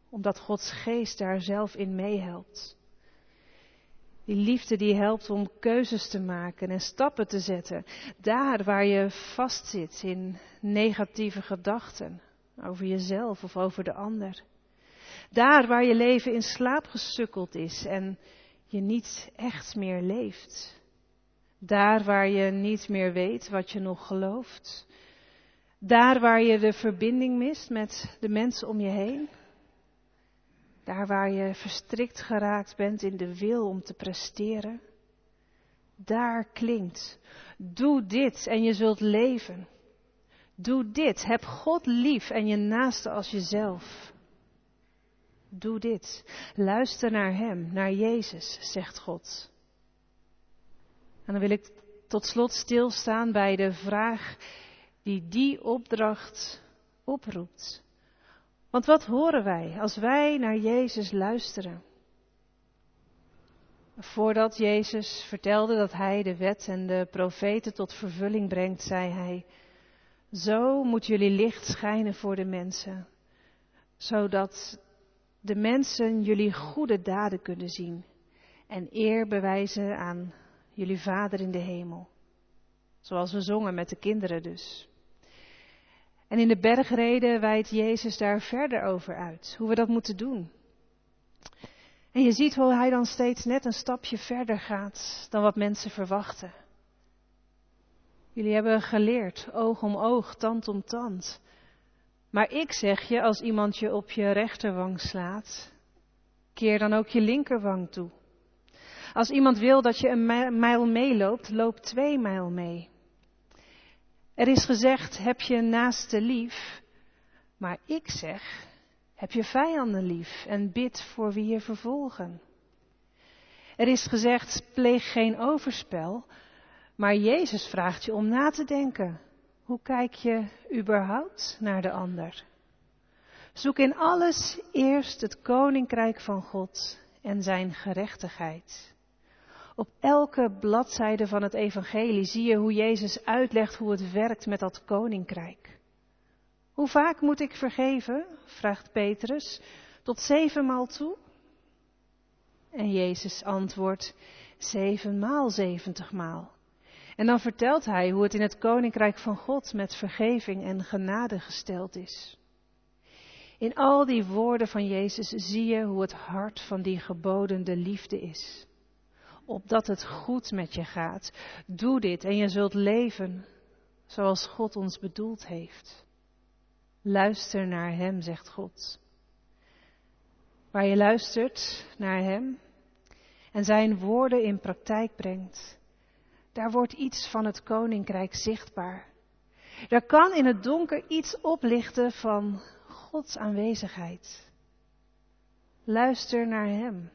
omdat Gods geest daar zelf in meehelpt. Die liefde die helpt om keuzes te maken en stappen te zetten. Daar waar je vastzit in negatieve gedachten over jezelf of over de ander. Daar waar je leven in slaap gesukkeld is en je niet echt meer leeft. Daar waar je niet meer weet wat je nog gelooft. Daar waar je de verbinding mist met de mensen om je heen. Daar waar je verstrikt geraakt bent in de wil om te presteren. Daar klinkt, doe dit en je zult leven. Doe dit, heb God lief en je naaste als jezelf. Doe dit, luister naar Hem, naar Jezus, zegt God. En dan wil ik tot slot stilstaan bij de vraag die die opdracht oproept. Want wat horen wij als wij naar Jezus luisteren? Voordat Jezus vertelde dat Hij de wet en de profeten tot vervulling brengt, zei Hij: zo moet jullie licht schijnen voor de mensen, zodat de mensen jullie goede daden kunnen zien en eer bewijzen aan jullie Vader in de hemel. Zoals we zongen met de kinderen dus. En in de bergreden wijdt Jezus daar verder over uit, hoe we dat moeten doen. En je ziet hoe Hij dan steeds net een stapje verder gaat dan wat mensen verwachten. Jullie hebben geleerd, oog om oog, tand om tand. Maar ik zeg je, als iemand je op je rechterwang slaat, keer dan ook je linkerwang toe. Als iemand wil dat je een mijl meeloopt, loop twee mijl mee. Er is gezegd, heb je naaste lief, maar ik zeg, heb je vijanden lief en bid voor wie je vervolgen. Er is gezegd, pleeg geen overspel, maar Jezus vraagt je om na te denken. Hoe kijk je überhaupt naar de ander? Zoek in alles eerst het koninkrijk van God en zijn gerechtigheid. Op elke bladzijde van het evangelie zie je hoe Jezus uitlegt hoe het werkt met dat koninkrijk. Hoe vaak moet ik vergeven? Vraagt Petrus. Tot zevenmaal toe? En Jezus antwoordt, zevenmaal zeventigmaal. En dan vertelt hij hoe het in het koninkrijk van God met vergeving en genade gesteld is. In al die woorden van Jezus zie je hoe het hart van die geboden de liefde is. Opdat het goed met je gaat. Doe dit en je zult leven zoals God ons bedoeld heeft. Luister naar Hem, zegt God. Waar je luistert naar Hem en Zijn woorden in praktijk brengt, daar wordt iets van het koninkrijk zichtbaar. Daar kan in het donker iets oplichten van Gods aanwezigheid. Luister naar Hem.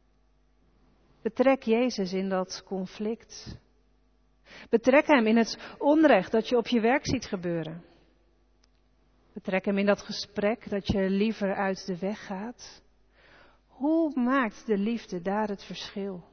Betrek Jezus in dat conflict. Betrek Hem in het onrecht dat je op je werk ziet gebeuren. Betrek Hem in dat gesprek dat je liever uit de weg gaat. Hoe maakt de liefde daar het verschil?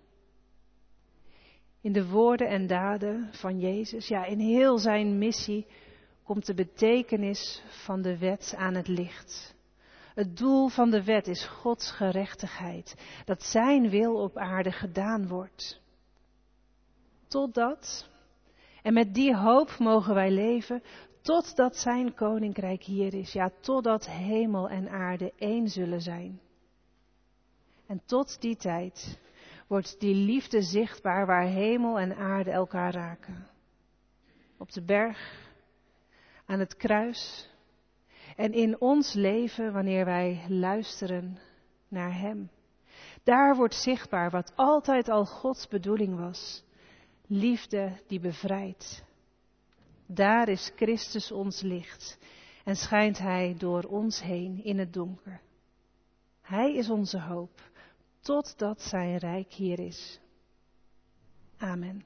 In de woorden en daden van Jezus, ja, in heel zijn missie, komt de betekenis van de wet aan het licht. Het doel van de wet is Gods gerechtigheid, dat zijn wil op aarde gedaan wordt. Totdat, en met die hoop mogen wij leven, totdat zijn koninkrijk hier is, ja, totdat hemel en aarde één zullen zijn. En tot die tijd wordt die liefde zichtbaar waar hemel en aarde elkaar raken. Op de berg, aan het kruis en in ons leven wanneer wij luisteren naar Hem. Daar wordt zichtbaar wat altijd al Gods bedoeling was. Liefde die bevrijdt. Daar is Christus ons licht en schijnt Hij door ons heen in het donker. Hij is onze hoop, totdat zijn rijk hier is. Amen.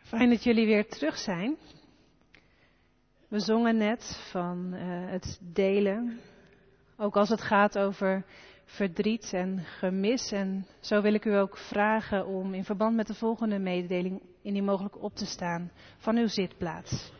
Fijn dat jullie weer terug zijn. We zongen net van uh, het delen, ook als het gaat over verdriet en gemis. En zo wil ik u ook vragen om in verband met de volgende mededeling indien mogelijk op te staan van uw zitplaats.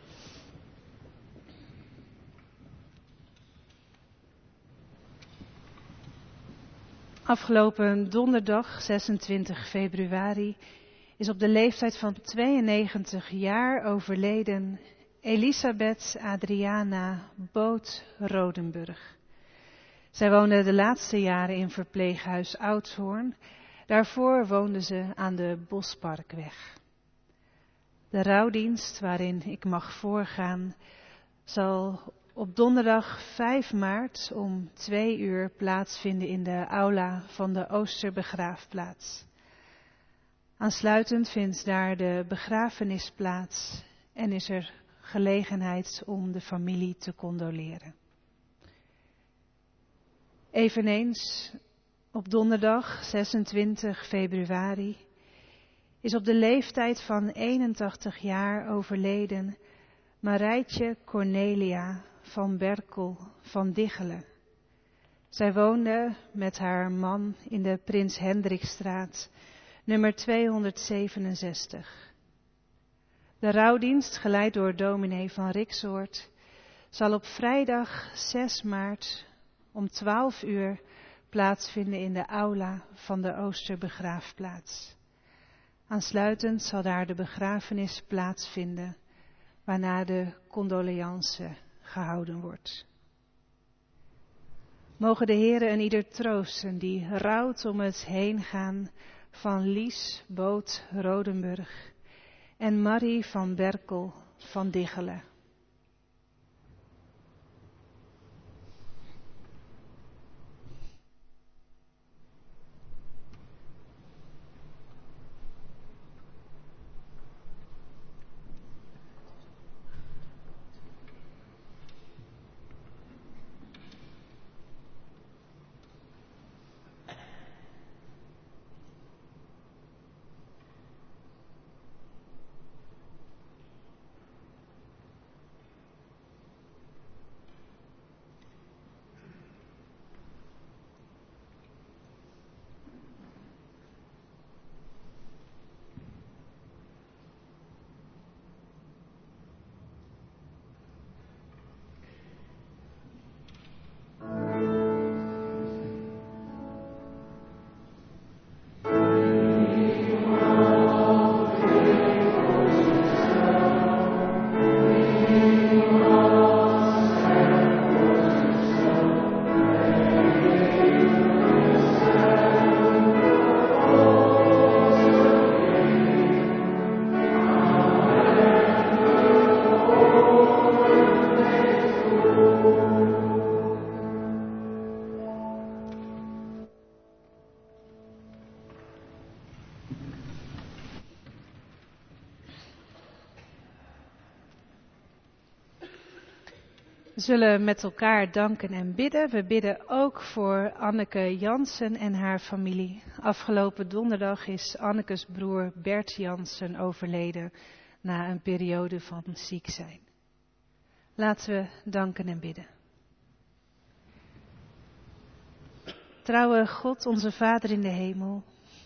Afgelopen donderdag, zesentwintig februari, is op de leeftijd van tweeënnegentig jaar overleden Elisabeth Adriana Boot-Rodenburg. Zij woonde de laatste jaren in verpleeghuis Oudshoorn. Daarvoor woonde ze aan de Bosparkweg. De rouwdienst waarin ik mag voorgaan zal op donderdag vijf maart om twee uur plaatsvinden in de aula van de Oosterbegraafplaats. Aansluitend vindt daar de begrafenis plaats en is er gelegenheid om de familie te condoleren. Eveneens op donderdag zesentwintig februari is op de leeftijd van eenentachtig jaar overleden Marijtje Cornelia van Berkel van Diggelen. Zij woonde met haar man in de Prins Hendrikstraat, nummer tweehonderdzevenenzestig. De rouwdienst, geleid door dominee van Riksoort, zal op vrijdag zes maart om twaalf uur plaatsvinden in de aula van de Oosterbegraafplaats. Aansluitend zal daar de begrafenis plaatsvinden, waarna de condoleance gehouden wordt. Mogen de Heere een ieder troosten die rouwt om het heengaan van Lies Boot-Rodenburg en Marie van Berkel van Diggelen. We zullen met elkaar danken en bidden. We bidden ook voor Anneke Jansen en haar familie. Afgelopen donderdag is Annekes broer Bert Jansen overleden na een periode van ziek zijn. Laten we danken en bidden. Trouwe God, onze Vader in de hemel.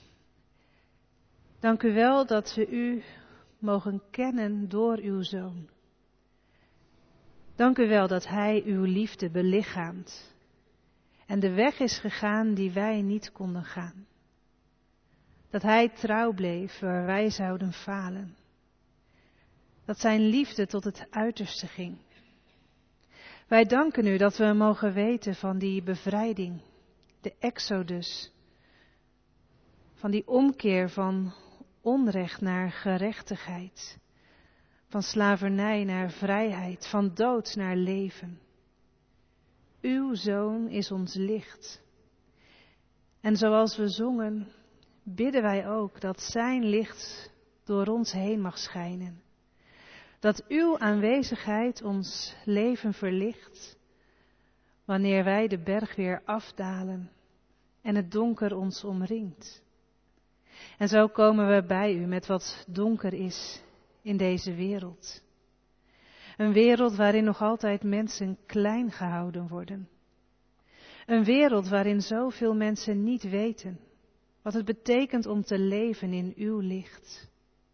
Dank u wel dat we u mogen kennen door uw Zoon. Dank u wel dat Hij uw liefde belichaamt en de weg is gegaan die wij niet konden gaan. Dat Hij trouw bleef waar wij zouden falen. Dat zijn liefde tot het uiterste ging. Wij danken u dat we mogen weten van die bevrijding, de exodus, van die omkeer van onrecht naar gerechtigheid. Van slavernij naar vrijheid, van dood naar leven. Uw Zoon is ons licht. En zoals we zongen, bidden wij ook dat zijn licht door ons heen mag schijnen. Dat uw aanwezigheid ons leven verlicht, wanneer wij de berg weer afdalen en het donker ons omringt. En zo komen we bij u met wat donker is in deze wereld. Een wereld waarin nog altijd mensen klein gehouden worden. Een wereld waarin zoveel mensen niet weten wat het betekent om te leven in uw licht.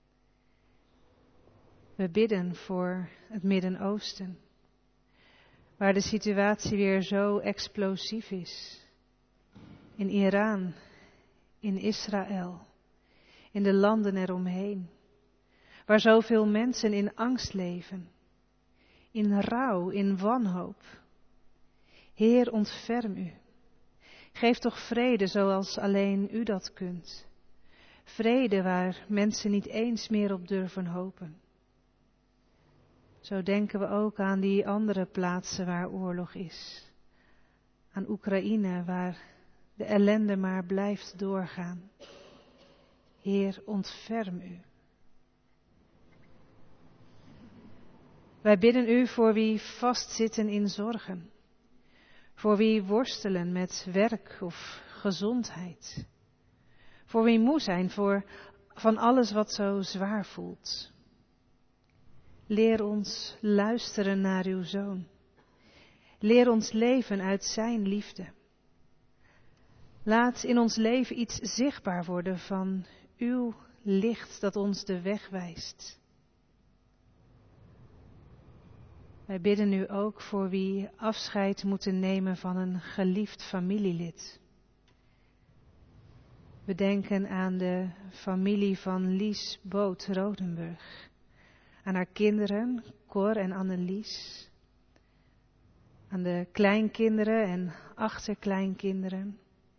We bidden voor het Midden-Oosten, waar de situatie weer zo explosief is. In Iran, in Israël, in de landen eromheen, waar zoveel mensen in angst leven, in rouw, in wanhoop. Heer, ontferm u. Geef toch vrede zoals alleen u dat kunt. Vrede waar mensen niet eens meer op durven hopen. Zo denken we ook aan die andere plaatsen waar oorlog is. Aan Oekraïne, waar de ellende maar blijft doorgaan. Heer, ontferm u. Wij bidden u voor wie vastzitten in zorgen. Voor wie worstelen met werk of gezondheid. Voor wie moe zijn voor, van alles wat zo zwaar voelt. Leer ons luisteren naar uw Zoon. Leer ons leven uit zijn liefde. Laat in ons leven iets zichtbaar worden van uw licht dat ons de weg wijst. Wij bidden u ook voor wie afscheid moeten nemen van een geliefd familielid. We denken aan de familie van Lies Boot-Rodenburg. Aan haar kinderen, Cor en Annelies. Aan de kleinkinderen en achterkleinkinderen.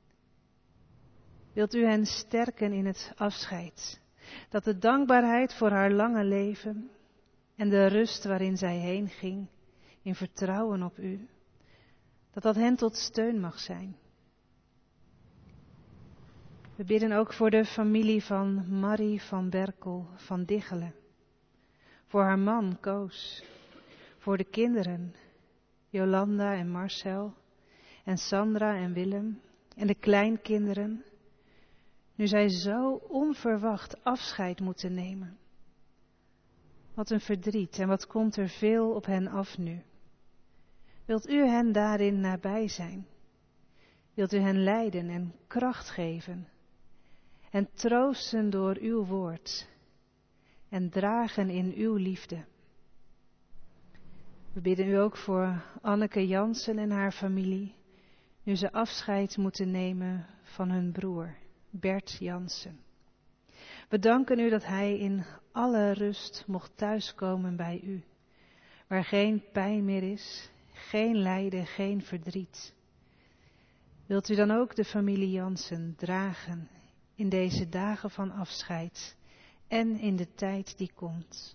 Wilt u hen sterken in het afscheid, dat de dankbaarheid voor haar lange leven en de rust waarin zij heen ging, in vertrouwen op u, dat dat hen tot steun mag zijn. We bidden ook voor de familie van Marie van Berkel van Diggelen, voor haar man Koos, voor de kinderen Jolanda en Marcel en Sandra en Willem en de kleinkinderen, nu zij zo onverwacht afscheid moeten nemen. Wat een verdriet en wat komt er veel op hen af nu. Wilt u hen daarin nabij zijn? Wilt u hen leiden en kracht geven en troosten door uw woord en dragen in uw liefde? We bidden u ook voor Anneke Jansen en haar familie, nu ze afscheid moeten nemen van hun broer, Bert Jansen. We danken u dat hij in alle rust mocht thuiskomen bij u, waar geen pijn meer is, geen lijden, geen verdriet. Wilt u dan ook de familie Jansen dragen in deze dagen van afscheid en in de tijd die komt?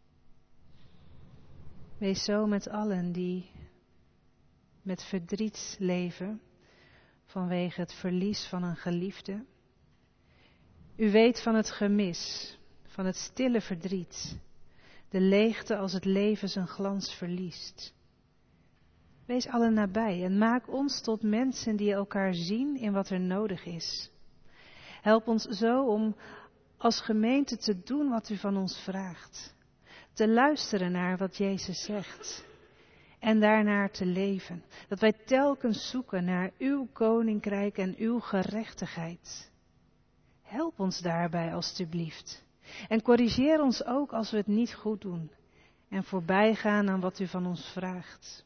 Wees zo met allen die met verdriet leven vanwege het verlies van een geliefde. U weet van het gemis, van het stille verdriet, de leegte als het leven zijn glans verliest. Wees allen nabij en maak ons tot mensen die elkaar zien in wat er nodig is. Help ons zo om als gemeente te doen wat u van ons vraagt. Te luisteren naar wat Jezus zegt. En daarnaar te leven. Dat wij telkens zoeken naar uw koninkrijk en uw gerechtigheid. Help ons daarbij alstublieft. En corrigeer ons ook als we het niet goed doen. En voorbij gaan aan wat u van ons vraagt.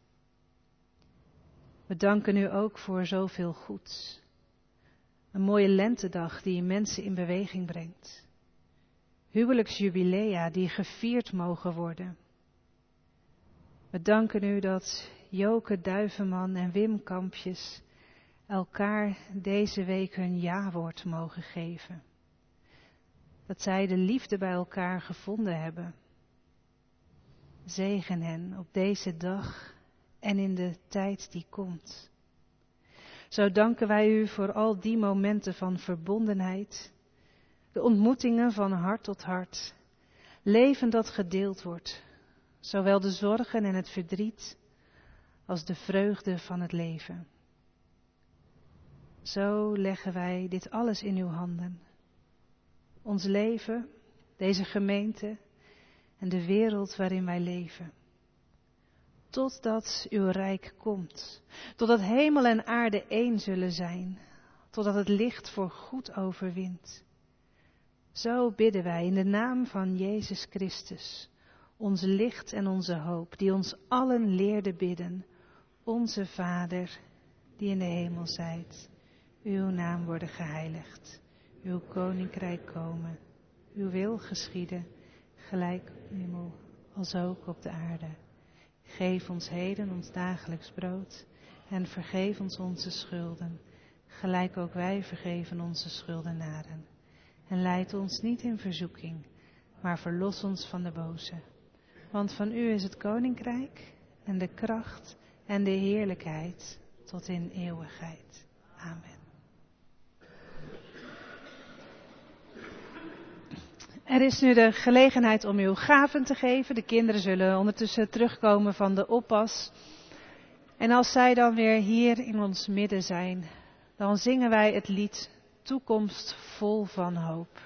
We danken u ook voor zoveel goeds. Een mooie lentedag die mensen in beweging brengt. Huwelijksjubilea die gevierd mogen worden. We danken u dat Joke Duivenman en Wim Kampjes elkaar deze week hun ja-woord mogen geven. Dat zij de liefde bij elkaar gevonden hebben. Zegen hen op deze dag en in de tijd die komt. Zo danken wij u voor al die momenten van verbondenheid, de ontmoetingen van hart tot hart, leven dat gedeeld wordt, zowel de zorgen en het verdriet als de vreugde van het leven. Zo leggen wij dit alles in uw handen. Ons leven, deze gemeente en de wereld waarin wij leven. Totdat uw rijk komt, totdat hemel en aarde één zullen zijn, totdat het licht voor goed overwint. Zo bidden wij in de naam van Jezus Christus, onze licht en onze hoop, die ons allen leerde bidden. Onze Vader, die in de hemel zijt, uw naam worden geheiligd, uw koninkrijk komen, uw wil geschieden, gelijk op de hemel als ook op de aarde. Geef ons heden ons dagelijks brood en vergeef ons onze schulden, gelijk ook wij vergeven onze schuldenaren. En leid ons niet in verzoeking, maar verlos ons van de boze. Want van u is het koninkrijk en de kracht en de heerlijkheid tot in eeuwigheid. Amen. Er is nu de gelegenheid om uw gaven te geven. De kinderen zullen ondertussen terugkomen van de oppas. En als zij dan weer hier in ons midden zijn, dan zingen wij het lied Toekomst vol van hoop.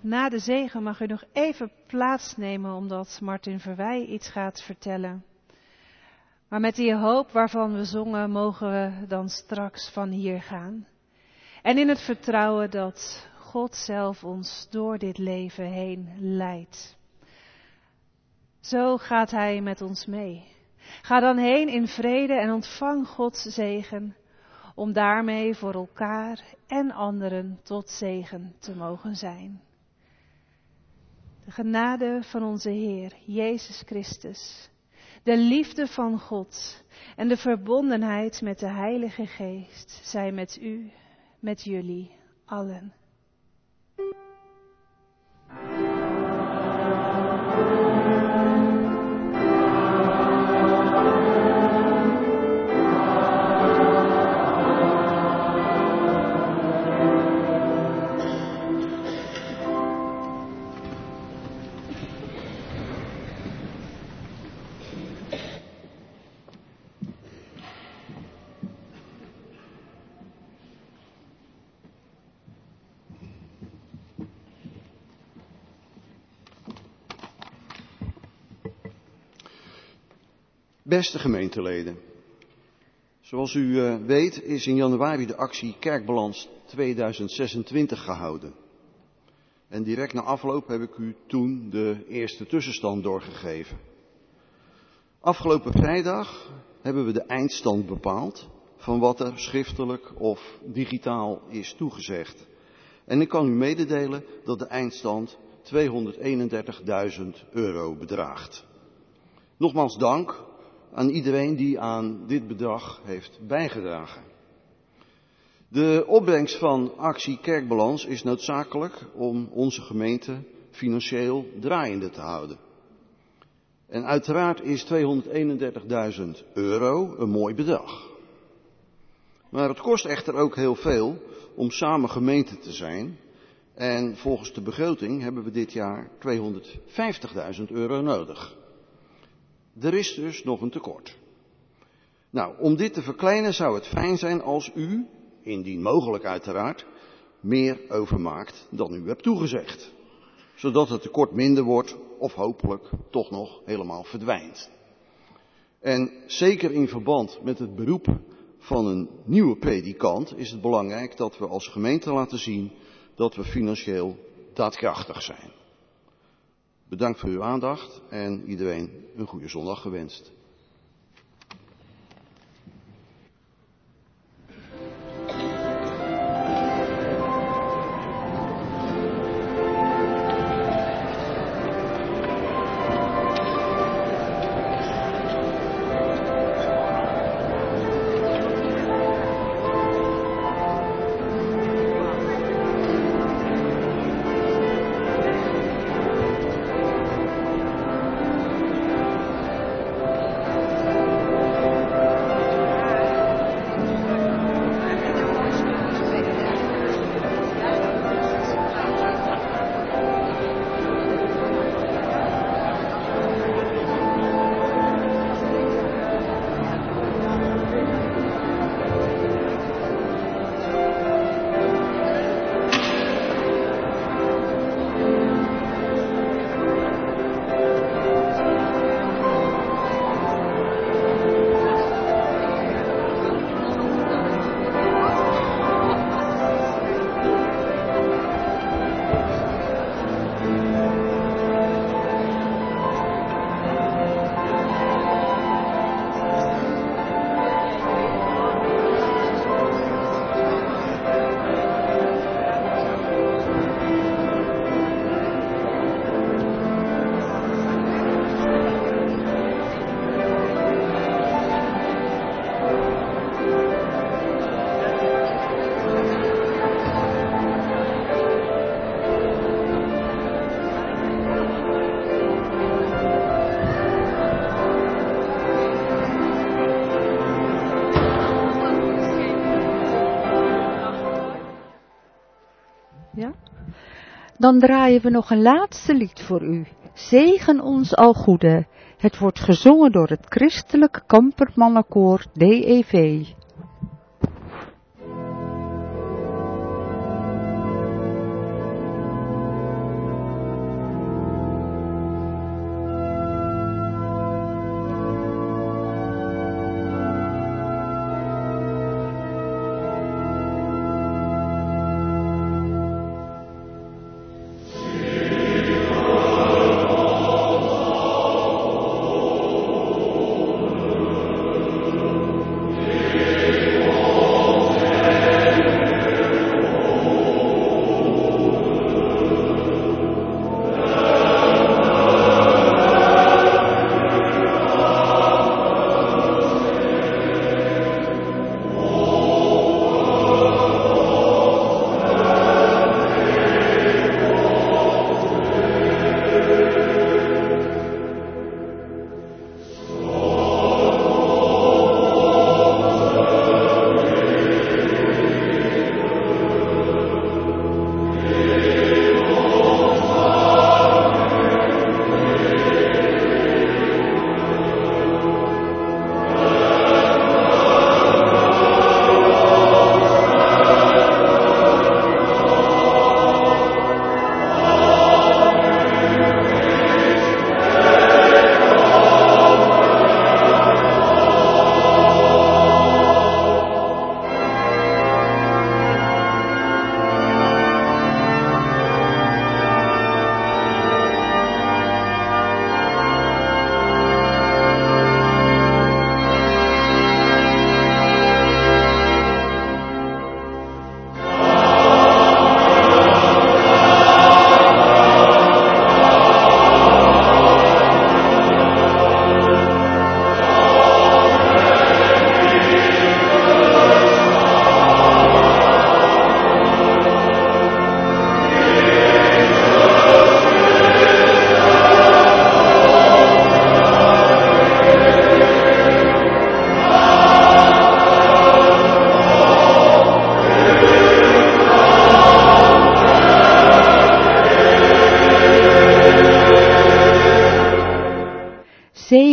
na de zegen mag u nog even plaatsnemen omdat Martin Verwij iets gaat vertellen. Maar met die hoop waarvan we zongen mogen we dan straks van hier gaan. En in het vertrouwen dat God zelf ons door dit leven heen leidt. Zo gaat Hij met ons mee. Ga dan heen in vrede en ontvang Gods zegen, om daarmee voor elkaar en anderen tot zegen te mogen zijn. De genade van onze Heer, Jezus Christus, de liefde van God en de verbondenheid met de Heilige Geest zij met u, met jullie allen. Beste gemeenteleden, zoals u uh, weet is in januari de actie Kerkbalans tweeduizend zesentwintig gehouden. En direct na afloop heb ik u toen de eerste tussenstand doorgegeven. Afgelopen vrijdag hebben we de eindstand bepaald van wat er schriftelijk of digitaal is toegezegd. En ik kan u mededelen dat de eindstand tweehonderdeenendertigduizend euro bedraagt. Nogmaals dank aan iedereen die aan dit bedrag heeft bijgedragen. De opbrengst van actie Kerkbalans is noodzakelijk om onze gemeente financieel draaiende te houden. En uiteraard is tweehonderdeenendertigduizend euro een mooi bedrag. Maar het kost echter ook heel veel om samen gemeente te zijn. En volgens de begroting hebben we dit jaar tweehonderdvijftigduizend euro nodig. Er is dus nog een tekort. Nou, om dit te verkleinen zou het fijn zijn als u, indien mogelijk uiteraard, meer overmaakt dan u hebt toegezegd. Zodat het tekort minder wordt of hopelijk toch nog helemaal verdwijnt. En zeker in verband met het beroep van een nieuwe predikant is het belangrijk dat we als gemeente laten zien dat we financieel daadkrachtig zijn. Bedankt voor uw aandacht en iedereen een goede zondag gewenst. Dan draaien we nog een laatste lied voor u. Zegen ons al goede. Het wordt gezongen door het Christelijk Kampermannenkoor D E V.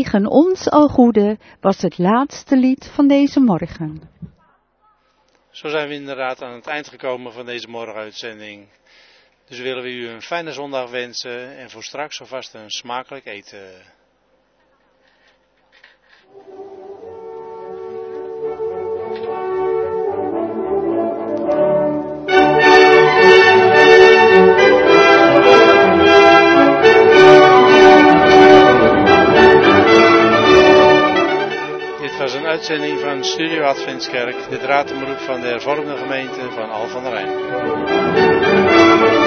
Zegen ons, o Goede, was het laatste lied van deze morgen. Zo zijn we inderdaad aan het eind gekomen van deze morgenuitzending. Dus willen we u een fijne zondag wensen en voor straks alvast een smakelijk eten. Dit was een uitzending van Studio Adventskerk, de draad omroep van de hervormde gemeente van Al van der Rijn.